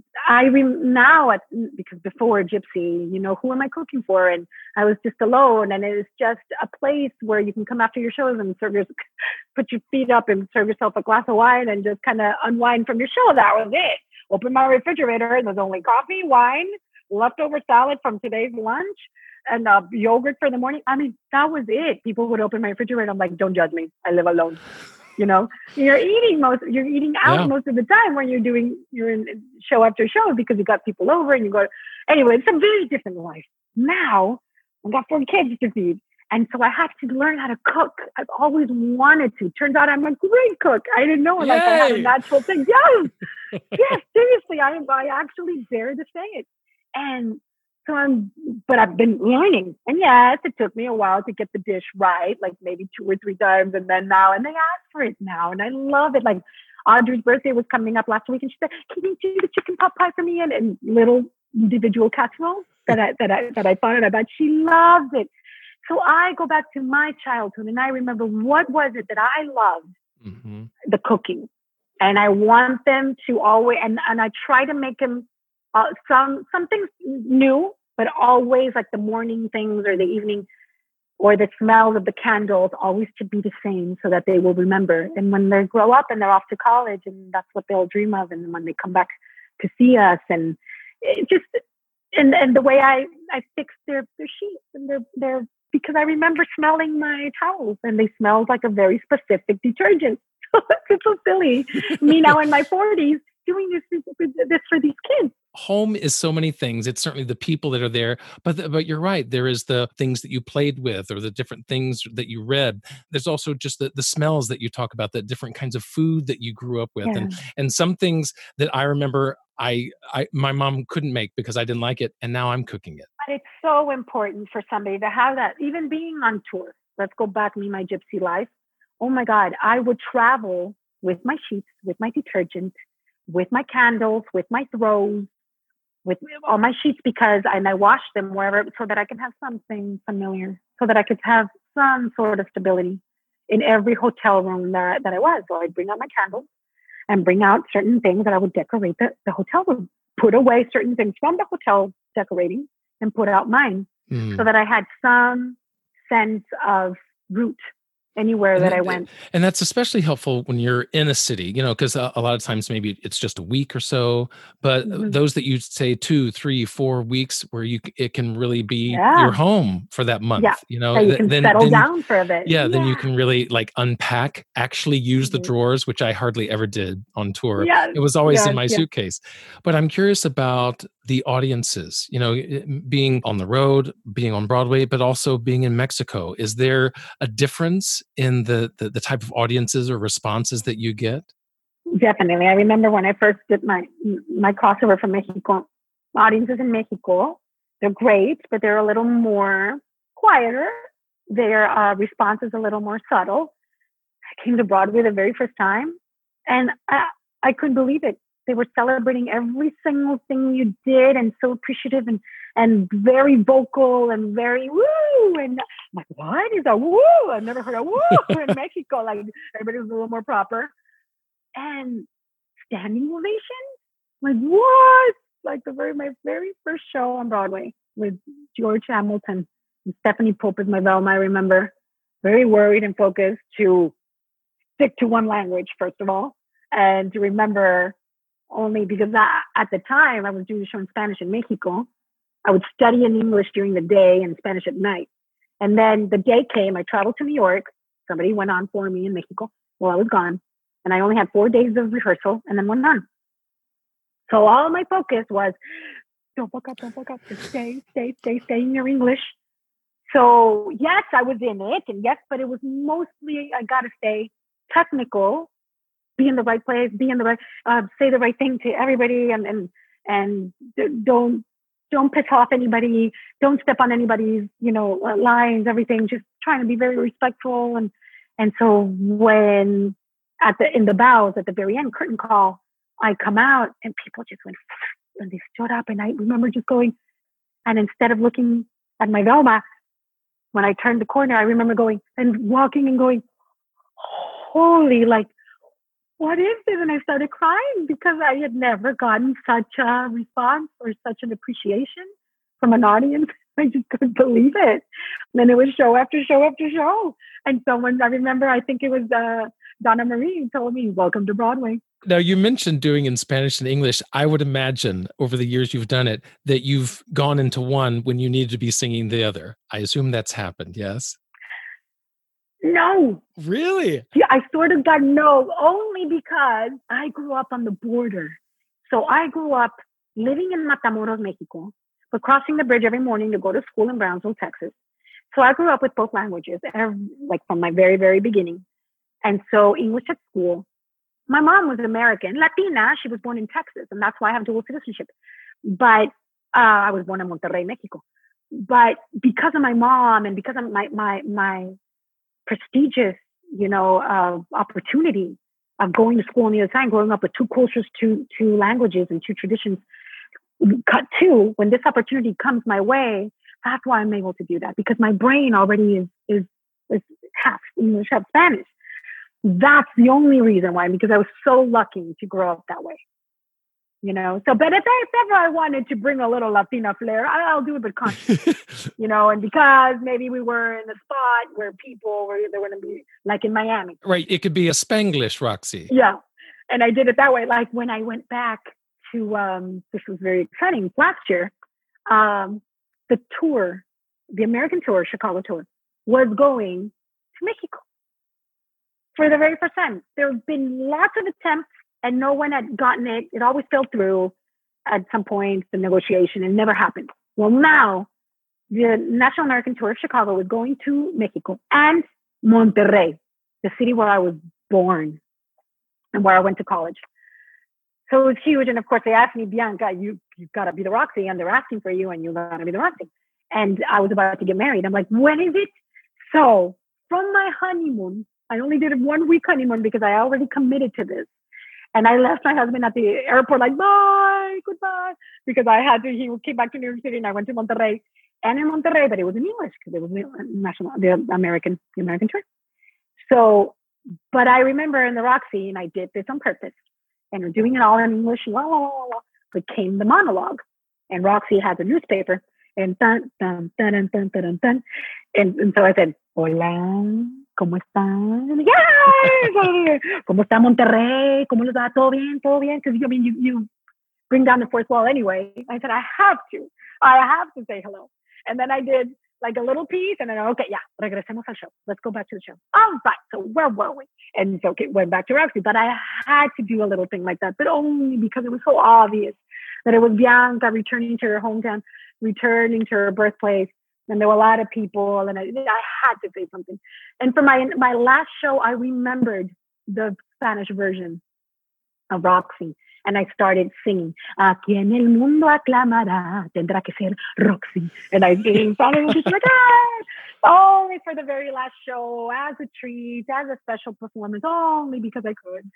now, because before Gypsy, who am I cooking for? And I was just alone, and it was just a place where you can come after your shows and put your feet up and serve yourself a glass of wine and just kind of unwind from your show. That was it. Open my refrigerator, and there's only coffee, wine, leftover salad from today's lunch, and yogurt for the morning. I mean, that was it. People would open my refrigerator. I'm like, don't judge me. I live alone. You're eating out most of the time when you're in show after show, because you got people over and you go. Anyway, it's a very different life. Now I've got 4 kids to feed. And so I have to learn how to cook. I've always wanted to. Turns out I'm a great cook. I didn't know I had a natural thing. Yes. Yes, seriously. I actually dare to say it. And so but I've been learning. And yes, it took me a while to get the dish right, like maybe 2 or 3 times. And then now, and they ask for it now. And I love it. Like Audrey's birthday was coming up last week, and she said, can you do the chicken pot pie for me? And little individual casseroles that I thought, and I bet she loves it. So I go back to my childhood, and I remember what was it that I loved, the cooking. And I want them to always, and I try to make them some things new, but always like the morning things or the evening or the smells of the candles always to be the same, so that they will remember. And when they grow up and they're off to college, and that's what they'll dream of. And when they come back to see us, and it just, and the way I fix their sheets and their because I remember smelling my towels, and they smelled like a very specific detergent. It's so silly. Me now in my 40s doing this for these kids. Home is so many things. It's certainly the people that are there, but you're right. There is the things that you played with, or the different things that you read. There's also just the smells that you talk about, the different kinds of food that you grew up with, and some things that I remember my mom couldn't make because I didn't like it, and now I'm cooking it. But it's so important for somebody to have that, even being on tour. Let's go back me, my Gypsy life. Oh my God, I would travel with my sheets, with my detergent, with my candles, with my throws, with all my sheets, because I wash them wherever, so that I can have something familiar, so that I could have some sort of stability in every hotel room that I was. So I'd bring out my candles and bring out certain things that I would decorate the hotel room, put away certain things from the hotel decorating and put out mine, so that I had some sense of root anywhere that I went. And that's especially helpful when you're in a city, because a lot of times maybe it's just a week or so, but those that you say 2, 3, 4 weeks where it can really be your home for that month, so you can settle down for a bit. Then you can really like unpack, actually use the drawers, which I hardly ever did on tour. It was always in my suitcase. But I'm curious about the audiences, being on the road, being on Broadway, but also being in Mexico. Is there a difference in the type of audiences or responses that you get? Definitely. I remember when I first did my crossover from Mexico, audiences in Mexico, they're great, but they're a little more quieter. Their response is a little more subtle. I came to Broadway the very first time, and I couldn't believe it. They were celebrating every single thing you did, and so appreciative and very vocal and very woo. And I'm like, what is a woo? I've never heard a woo in Mexico. Like everybody was a little more proper. And standing ovation? Like what? Like my very first show on Broadway with George Hamilton and Stephanie Pope as my Velma. I remember very worried and focused to stick to one language, first of all, and to remember only because at the time I was doing a show in Spanish in Mexico, I would study in English during the day and Spanish at night. And then the day came, I traveled to New York. Somebody went on for me in Mexico while I was gone. And I only had 4 days of rehearsal and then went on. So all my focus was, don't fuck up, just stay in your English. So yes, I was in it, and yes, but it was mostly, I gotta stay technical, be in the right place, be in the right, say the right thing to everybody, and don't piss off anybody, don't step on anybody's, lines, everything, just trying to be very respectful. And so when in the bows at the very end, curtain call, I come out and people just went, and they stood up, and I remember just going, and instead of looking at my Velma, when I turned the corner, I remember going and walking and going, holy, like, what is this? And I started crying because I had never gotten such a response or such an appreciation from an audience. I just couldn't believe it. And then it was show after show after show. And someone, I remember, I think it was Donna Marie, told me, welcome to Broadway. Now, you mentioned doing in Spanish and English. I would imagine over the years you've done it that you've gone into one when you needed to be singing the other. I assume that's happened, yes? No. Really? Yeah, I sort of got no, only because I grew up on the border. So I grew up living in Matamoros, Mexico, but crossing the bridge every morning to go to school in Brownsville, Texas. So I grew up with both languages, like from my very, very beginning. And so English at school. My mom was American, Latina. She was born in Texas, and that's why I have dual citizenship. But I was born in Monterrey, Mexico. But because of my mom and because of my prestigious, opportunity of going to school on the other side, growing up with two cultures, two languages, and two traditions, cut two, when this opportunity comes my way, that's why I'm able to do that, because my brain already is half English, half Spanish. That's the only reason why, because I was so lucky to grow up that way. So, but if ever I wanted to bring a little Latina flair, I'll do it with conscience, and because maybe we were in a spot where people were, they want to be like in Miami. Right. It could be a Spanglish, Roxy. Yeah. And I did it that way. Like when I went back to, this was very exciting, last year, the tour, the American tour, Chicago tour, was going to Mexico. For the very first time. There have been lots of attempts and no one had gotten it. It always fell through at some point, the negotiation, and never happened. Well, now the National American Tour of Chicago was going to Mexico and Monterrey, the city where I was born and where I went to college. So it was huge. And of course they asked me, Bianca, you've got to be the Roxy, and they're asking for you and you got to be the Roxy. And I was about to get married. I'm like, when is it? So from my honeymoon, I only did a 1 week honeymoon because I already committed to this. And I left my husband at the airport like, bye, goodbye, because he came back to New York City and I went to Monterrey. And in Monterrey, but it was in English because it was the American tour. So, but I remember in the Roxy, and I did this on purpose, and we're doing it all in English, became the monologue. And Roxy has a newspaper, and dun, dun, dun, dun, dun, dun, dun. And so I said, hola, ¿cómo están? Yes! ¿Cómo está Monterrey? ¿Cómo les va? ¿Todo bien? ¿Todo bien? Because, you bring down the fourth wall anyway. I said, I have to say hello. And then I did like a little piece, and then, okay, yeah, regresemos al show. Let's go back to the show. All right, so where were we? And so it went back to Roxy. But I had to do a little thing like that, but only because it was so obvious that it was Bianca returning to her hometown, returning to her birthplace. And there were a lot of people, and I had to say something. And for my last show, I remembered the Spanish version of Roxy. And I started singing, Aquí en el mundo aclamará, tendrá que ser Roxy. And I started just like, only for the very last show, as a treat, as a special performance, only because I could,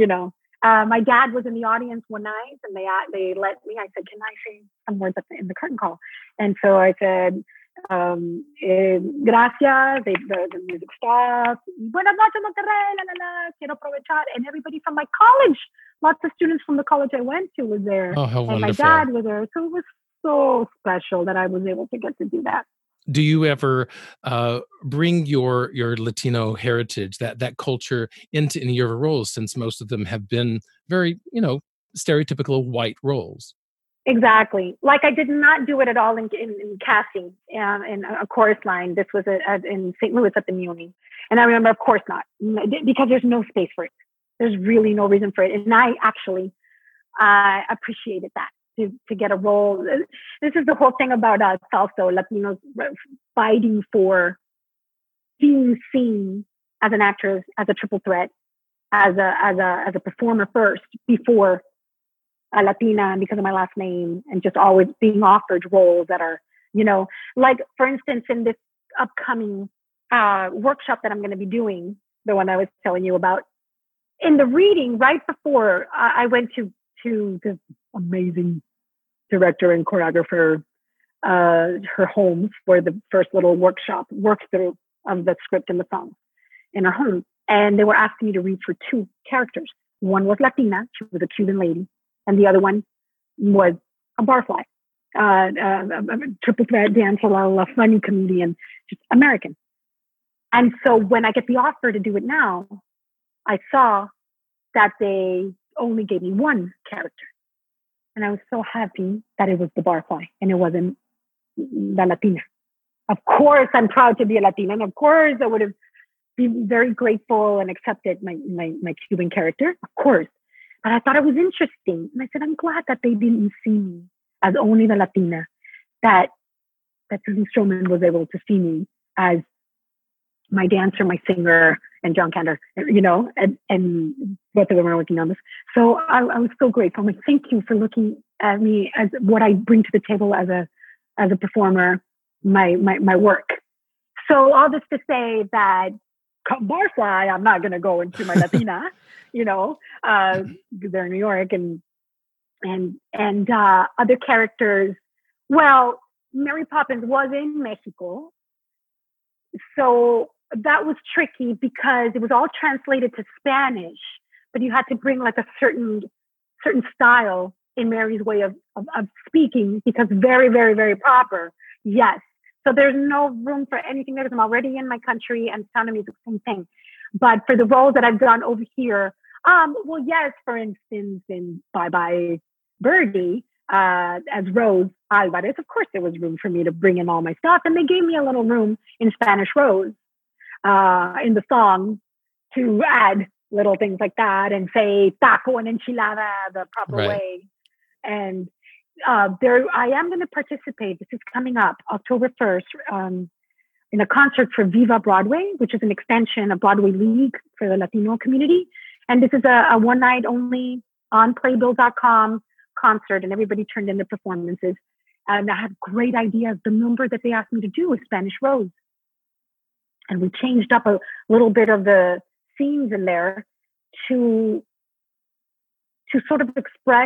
My dad was in the audience one night, and they let me. I said, can I say some words in the curtain call? And so I said, gracias, the music stopped. Buenas noches, Monterrey, quiero aprovechar. And everybody from my college, lots of students from the college I went to was there. Oh, how wonderful. And my dad was there. So it was so special that I was able to get to do that. Do you ever bring your Latino heritage, that culture, into any of your roles, since most of them have been very, stereotypical white roles? Exactly. Like I did not do it at all in casting in a chorus line. This was in St. Louis at the Muni. And I remember, of course not, because there's no space for it. There's really no reason for it. And I actually appreciated that to get a role. This is the whole thing about us also, Latinos fighting for being seen as an actress, as a triple threat, as a performer first before a Latina because of my last name, and just always being offered roles that are, like for instance, in this upcoming workshop that I'm going to be doing, the one I was telling you about, in the reading right before I went to this amazing director and choreographer, her home for the first little workshop through of the script and the song in her home. And they were asking me to read for two characters. One was Latina, she was a Cuban lady, and the other one was a barfly, a triple threat dancer, a funny comedian, just American. And so when I get the offer to do it now, I saw that they only gave me one character. And I was so happy that it was the barfly and it wasn't the Latina. Of course, I'm proud to be a Latina. And of course, I would have been very grateful and accepted my Cuban character, of course. But I thought it was interesting. And I said, I'm glad that they didn't see me as only the Latina, that Susan Stroman was able to see me as my dancer, my singer, and John Kander, and both of them are working on this. So I was so grateful. I'm like, thank you for looking at me as what I bring to the table as a performer, my work. So all this to say that barfly, I'm not going to go into my Latina, they're in New York and other characters. Well, Mary Poppins was in Mexico. So that was tricky because it was all translated to Spanish, but you had to bring like a certain style in Mary's way of speaking, because very, very, very proper. Yes. So there's no room for anything because I'm already in my country, and Sound of Music, same thing. But for the roles that I've done over here, yes, for instance, in Bye Bye Birdie, as Rose Alvarez, of course there was room for me to bring in all my stuff. And they gave me a little room in Spanish Rose in the song to add little things like that and say taco and enchilada the proper way. And there, I am going to participate. This is coming up October 1st in a concert for Viva Broadway, which is an extension of Broadway League for the Latino community. And this is a one night only on playbill.com concert, and everybody turned in their performances. And I had great ideas. The number that they asked me to do was Spanish Rose. And we changed up a little bit of the scenes in there to sort of express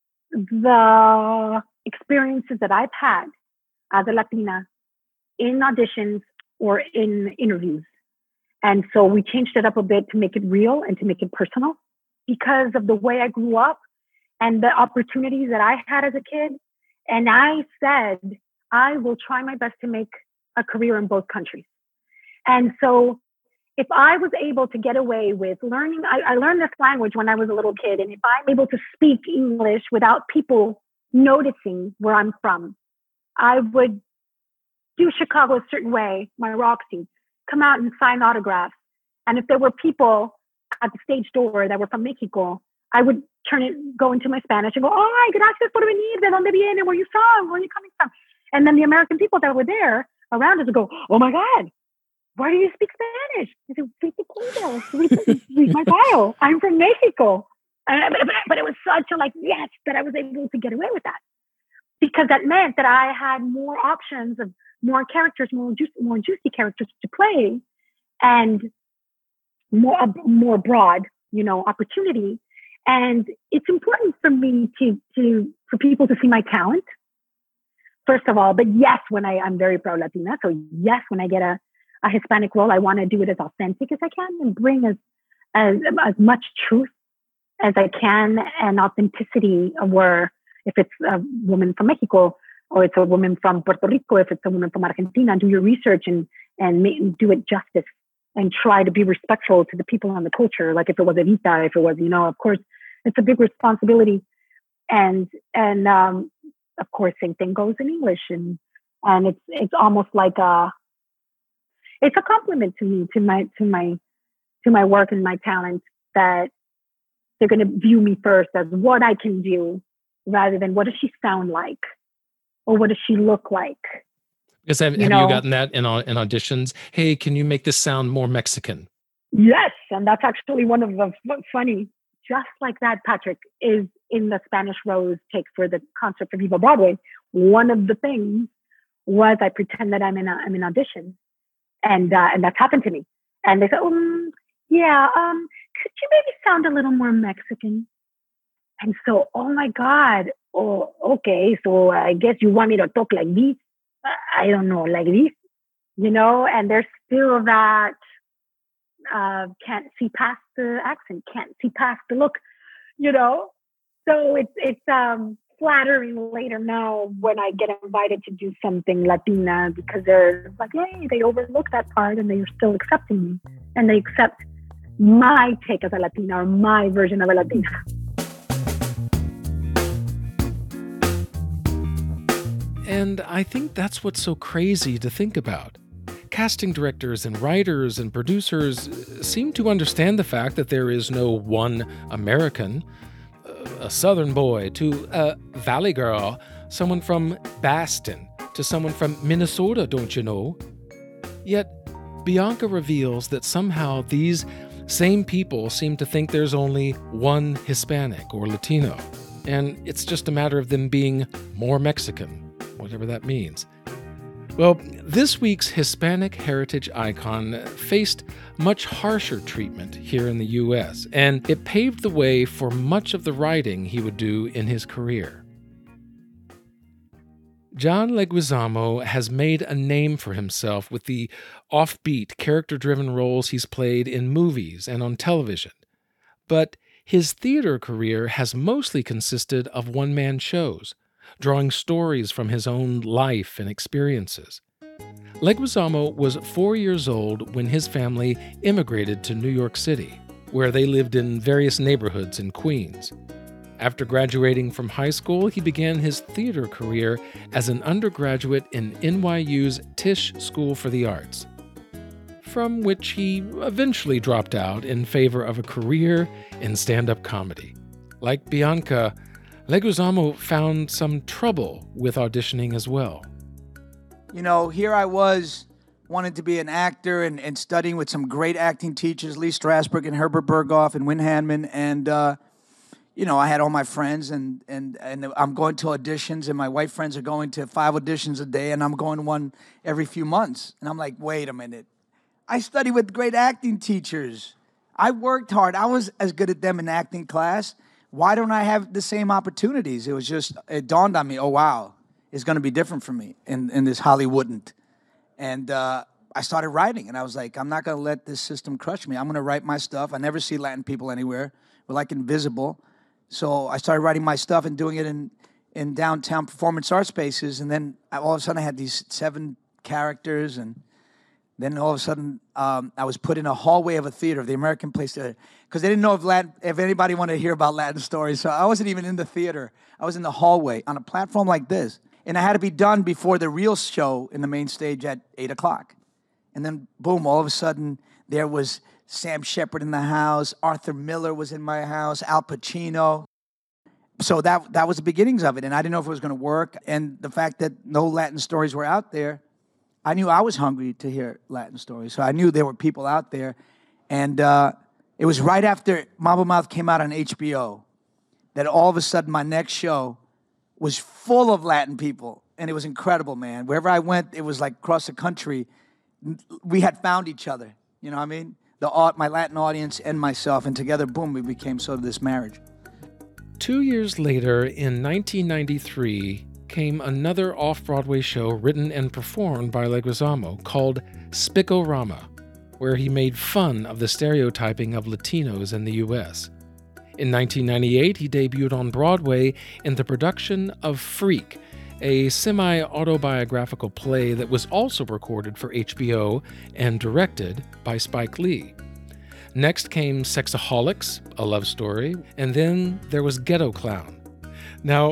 the experiences that I've had as a Latina in auditions or in interviews. And so we changed it up a bit to make it real and to make it personal because of the way I grew up and the opportunities that I had as a kid. And I said, I will try my best to make a career in both countries. And so if I was able to get away with learning, I learned this language when I was a little kid. And if I'm able to speak English without people noticing where I'm from, I would do Chicago a certain way, my Roxy, come out and sign autographs. And if there were people at the stage door that were from Mexico, I would go into my Spanish and go, "Ay, gracias por venir, de dónde viene, where are you from, where are you coming from?" And then the American people that were there around us would go, "Oh my God, why do you speak Spanish?" I said, read my bio. I'm from Mexico. But it was such a yes, that I was able to get away with that. Because that meant that I had more options of more characters, more juicy characters to play, and more broad, opportunity. And it's important for me for people to see my talent, first of all. But yes, I'm very proud Latina. So yes, when I get a Hispanic role, I want to do it as authentic as I can and bring as much truth as I can and authenticity where if it's a woman from Mexico or it's a woman from Puerto Rico, if it's a woman from Argentina, do your research and do it justice and try to be respectful to the people on the culture. Like if it was Evita, if it was, of course, it's a big responsibility. And of course, same thing goes in English, and it's almost like it's a compliment to me, to my work and my talent, that they're going to view me first as what I can do, rather than what does she sound like or what does she look like. Because have you gotten that in auditions? Hey, can you make this sound more Mexican? Yes, and that's actually one of the funny. Just like that, Patrick, is in the Spanish Rose take for the concert for Viva Broadway. One of the things was I pretend that I'm in audition, and that's happened to me. And they said, yeah, could you maybe sound a little more Mexican? And so, oh my God, okay, so I guess you want me to talk like this? I don't know, like this, and there's still that, can't see past the accent, can't see past the look, So it's flattering later now when I get invited to do something Latina, because they're like, hey, they overlook that part and they're still accepting me. And they accept my take as a Latina, or my version of a Latina. And I think that's what's so crazy to think about. Casting directors and writers and producers seem to understand the fact that there is no one American, a Southern boy to a Valley girl, someone from Boston to someone from Minnesota, don't you know? Yet, Bianca reveals that somehow these same people seem to think there's only one Hispanic or Latino, and it's just a matter of them being more Mexican, whatever that means. Well, this week's Hispanic heritage icon faced much harsher treatment here in the U.S., and it paved the way for much of the writing he would do in his career. John Leguizamo has made a name for himself with the offbeat, character-driven roles he's played in movies and on television, but his theater career has mostly consisted of one-man shows, drawing stories from his own life and experiences. Leguizamo was 4 years old when his family immigrated to New York City, where they lived in various neighborhoods in Queens. After graduating from high school, he began his theater career as an undergraduate in NYU's Tisch School for the Arts, from which he eventually dropped out in favor of a career in stand-up comedy. Like Bianca, Leguizamo found some trouble with auditioning as well. Here I was, wanted to be an actor and studying with some great acting teachers, Lee Strasberg and Herbert Berghoff and Wynn Hanman. And, I had all my friends and I'm going to auditions, and my white friends are going to 5 auditions a day, and I'm going to one every few months. And I'm like, wait a minute. I studied with great acting teachers. I worked hard. I was as good at them in acting class. Why don't I have the same opportunities? It dawned on me, oh, wow, it's going to be different for me in this Hollywooden. And I started writing, and I was like, I'm not going to let this system crush me. I'm going to write my stuff. I never see Latin people anywhere. We're like invisible. So I started writing my stuff and doing it in downtown performance art spaces, and then all of a sudden I had these 7 characters, and then all of a sudden I was put in a hallway of a theater, the American Place Theater, because they didn't know if anybody wanted to hear about Latin stories. So I wasn't even in the theater. I was in the hallway on a platform like this. And I had to be done before the real show in the main stage at 8 o'clock. And then, boom, all of a sudden there was Sam Shepard in the house. Arthur Miller was in my house. Al Pacino. So that was the beginnings of it. And I didn't know if it was going to work. And the fact that no Latin stories were out there, I knew I was hungry to hear Latin stories. So I knew there were people out there. And it was right after Mambo Mouth came out on HBO that all of a sudden my next show was full of Latin people. And it was incredible, man. Wherever I went, it was like across the country, we had found each other. You know what I mean? My Latin audience and myself. And together, boom, we became sort of this marriage. 2 years later, in 1993, came another off-Broadway show written and performed by Leguizamo called Spick-O-Rama, where he made fun of the stereotyping of Latinos in the U.S. In 1998, he debuted on Broadway in the production of Freak, a semi-autobiographical play that was also recorded for HBO and directed by Spike Lee. Next came Sexaholics, a love story, and then there was Ghetto Clown. Now,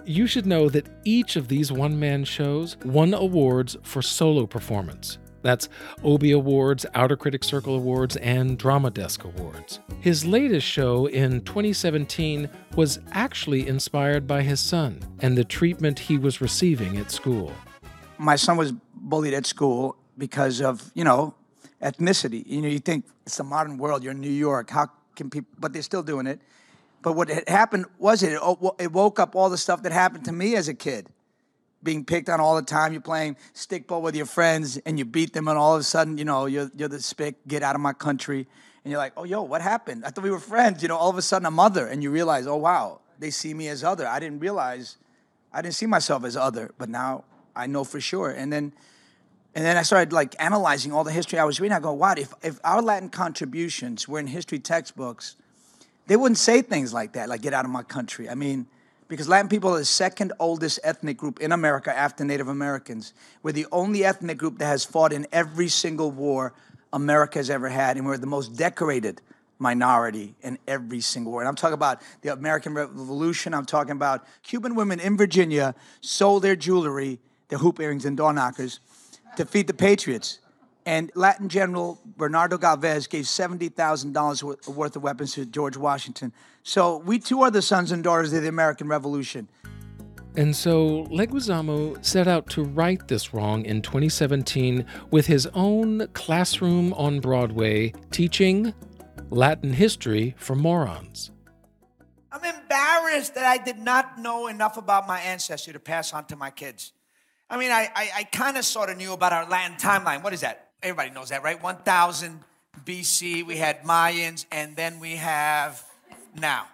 You should know that each of these one-man shows won awards for solo performance. That's Obie Awards, Outer Critics Circle Awards, and Drama Desk Awards. His latest show in 2017 was actually inspired by his son and the treatment he was receiving at school. My son was bullied at school because of, ethnicity. You think it's the modern world, you're in New York, how can people, but they're still doing it. But what had happened was it woke up all the stuff that happened to me as a kid. Being picked on all the time, you're playing stickball with your friends, and you beat them, and all of a sudden, you're the spick, get out of my country. And you're like, oh, yo, what happened? I thought we were friends. All of a sudden, I'm other, and you realize, oh, wow, they see me as other. I didn't see myself as other, but now I know for sure. And then I started, analyzing all the history I was reading. I go, wow, if our Latin contributions were in history textbooks, they wouldn't say things like that, like get out of my country. Because Latin people are the second oldest ethnic group in America after Native Americans. We're the only ethnic group that has fought in every single war America has ever had, and we're the most decorated minority in every single war. And I'm talking about the American Revolution. I'm talking about Cuban women in Virginia sold their jewelry, their hoop earrings and door knockers, to feed the Patriots. And Latin General Bernardo Galvez gave $70,000 worth of weapons to George Washington. So we too are the sons and daughters of the American Revolution. And so Leguizamo set out to right this wrong in 2017 with his own classroom on Broadway teaching Latin history for morons. I'm embarrassed that I did not know enough about my ancestry to pass on to my kids. I kind of sort of knew about our Latin timeline. What is that? Everybody knows that, right? 1000 BC, we had Mayans, and then we have now.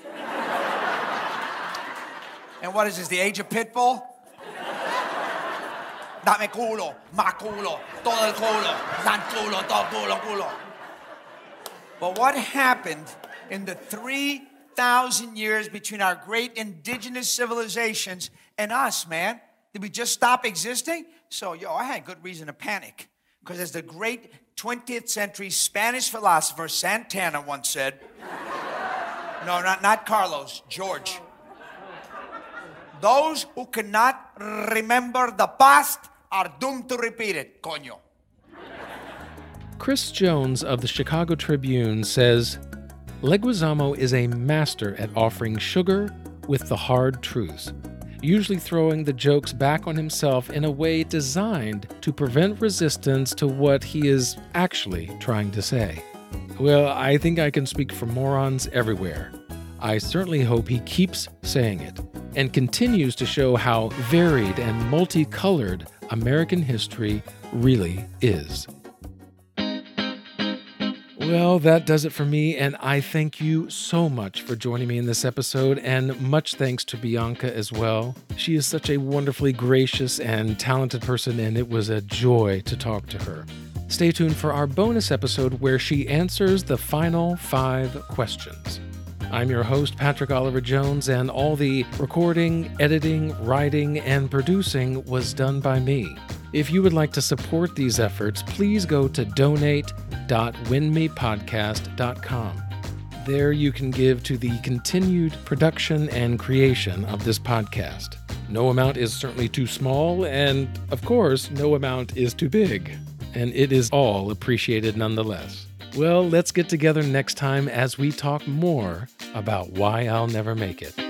And what is this, the age of Pitbull? Dame culo, ma culo, todo el culo, san culo, todo culo. But what happened in the 3,000 years between our great indigenous civilizations and us, man? Did we just stop existing? So, I had good reason to panic. Because as the great 20th century Spanish philosopher Santana once said, no, not Carlos, George. Those who cannot remember the past are doomed to repeat it, coño. Chris Jones of the Chicago Tribune says, Leguizamo is a master at offering sugar with the hard truths, usually throwing the jokes back on himself in a way designed to prevent resistance to what he is actually trying to say. Well, I think I can speak for morons everywhere. I certainly hope he keeps saying it and continues to show how varied and multicolored American history really is. Well, that does it for me, and I thank you so much for joining me in this episode, and much thanks to Bianca as well. She is such a wonderfully gracious and talented person, and it was a joy to talk to her. Stay tuned for our bonus episode where she answers the final 5 questions. I'm your host, Patrick Oliver Jones, and all the recording, editing, writing, and producing was done by me. If you would like to support these efforts, please go to donate.winmepodcast.com. There you can give to the continued production and creation of this podcast. No amount is certainly too small, and of course, no amount is too big. And it is all appreciated nonetheless. Well, let's get together next time as we talk more about why I'll never make it.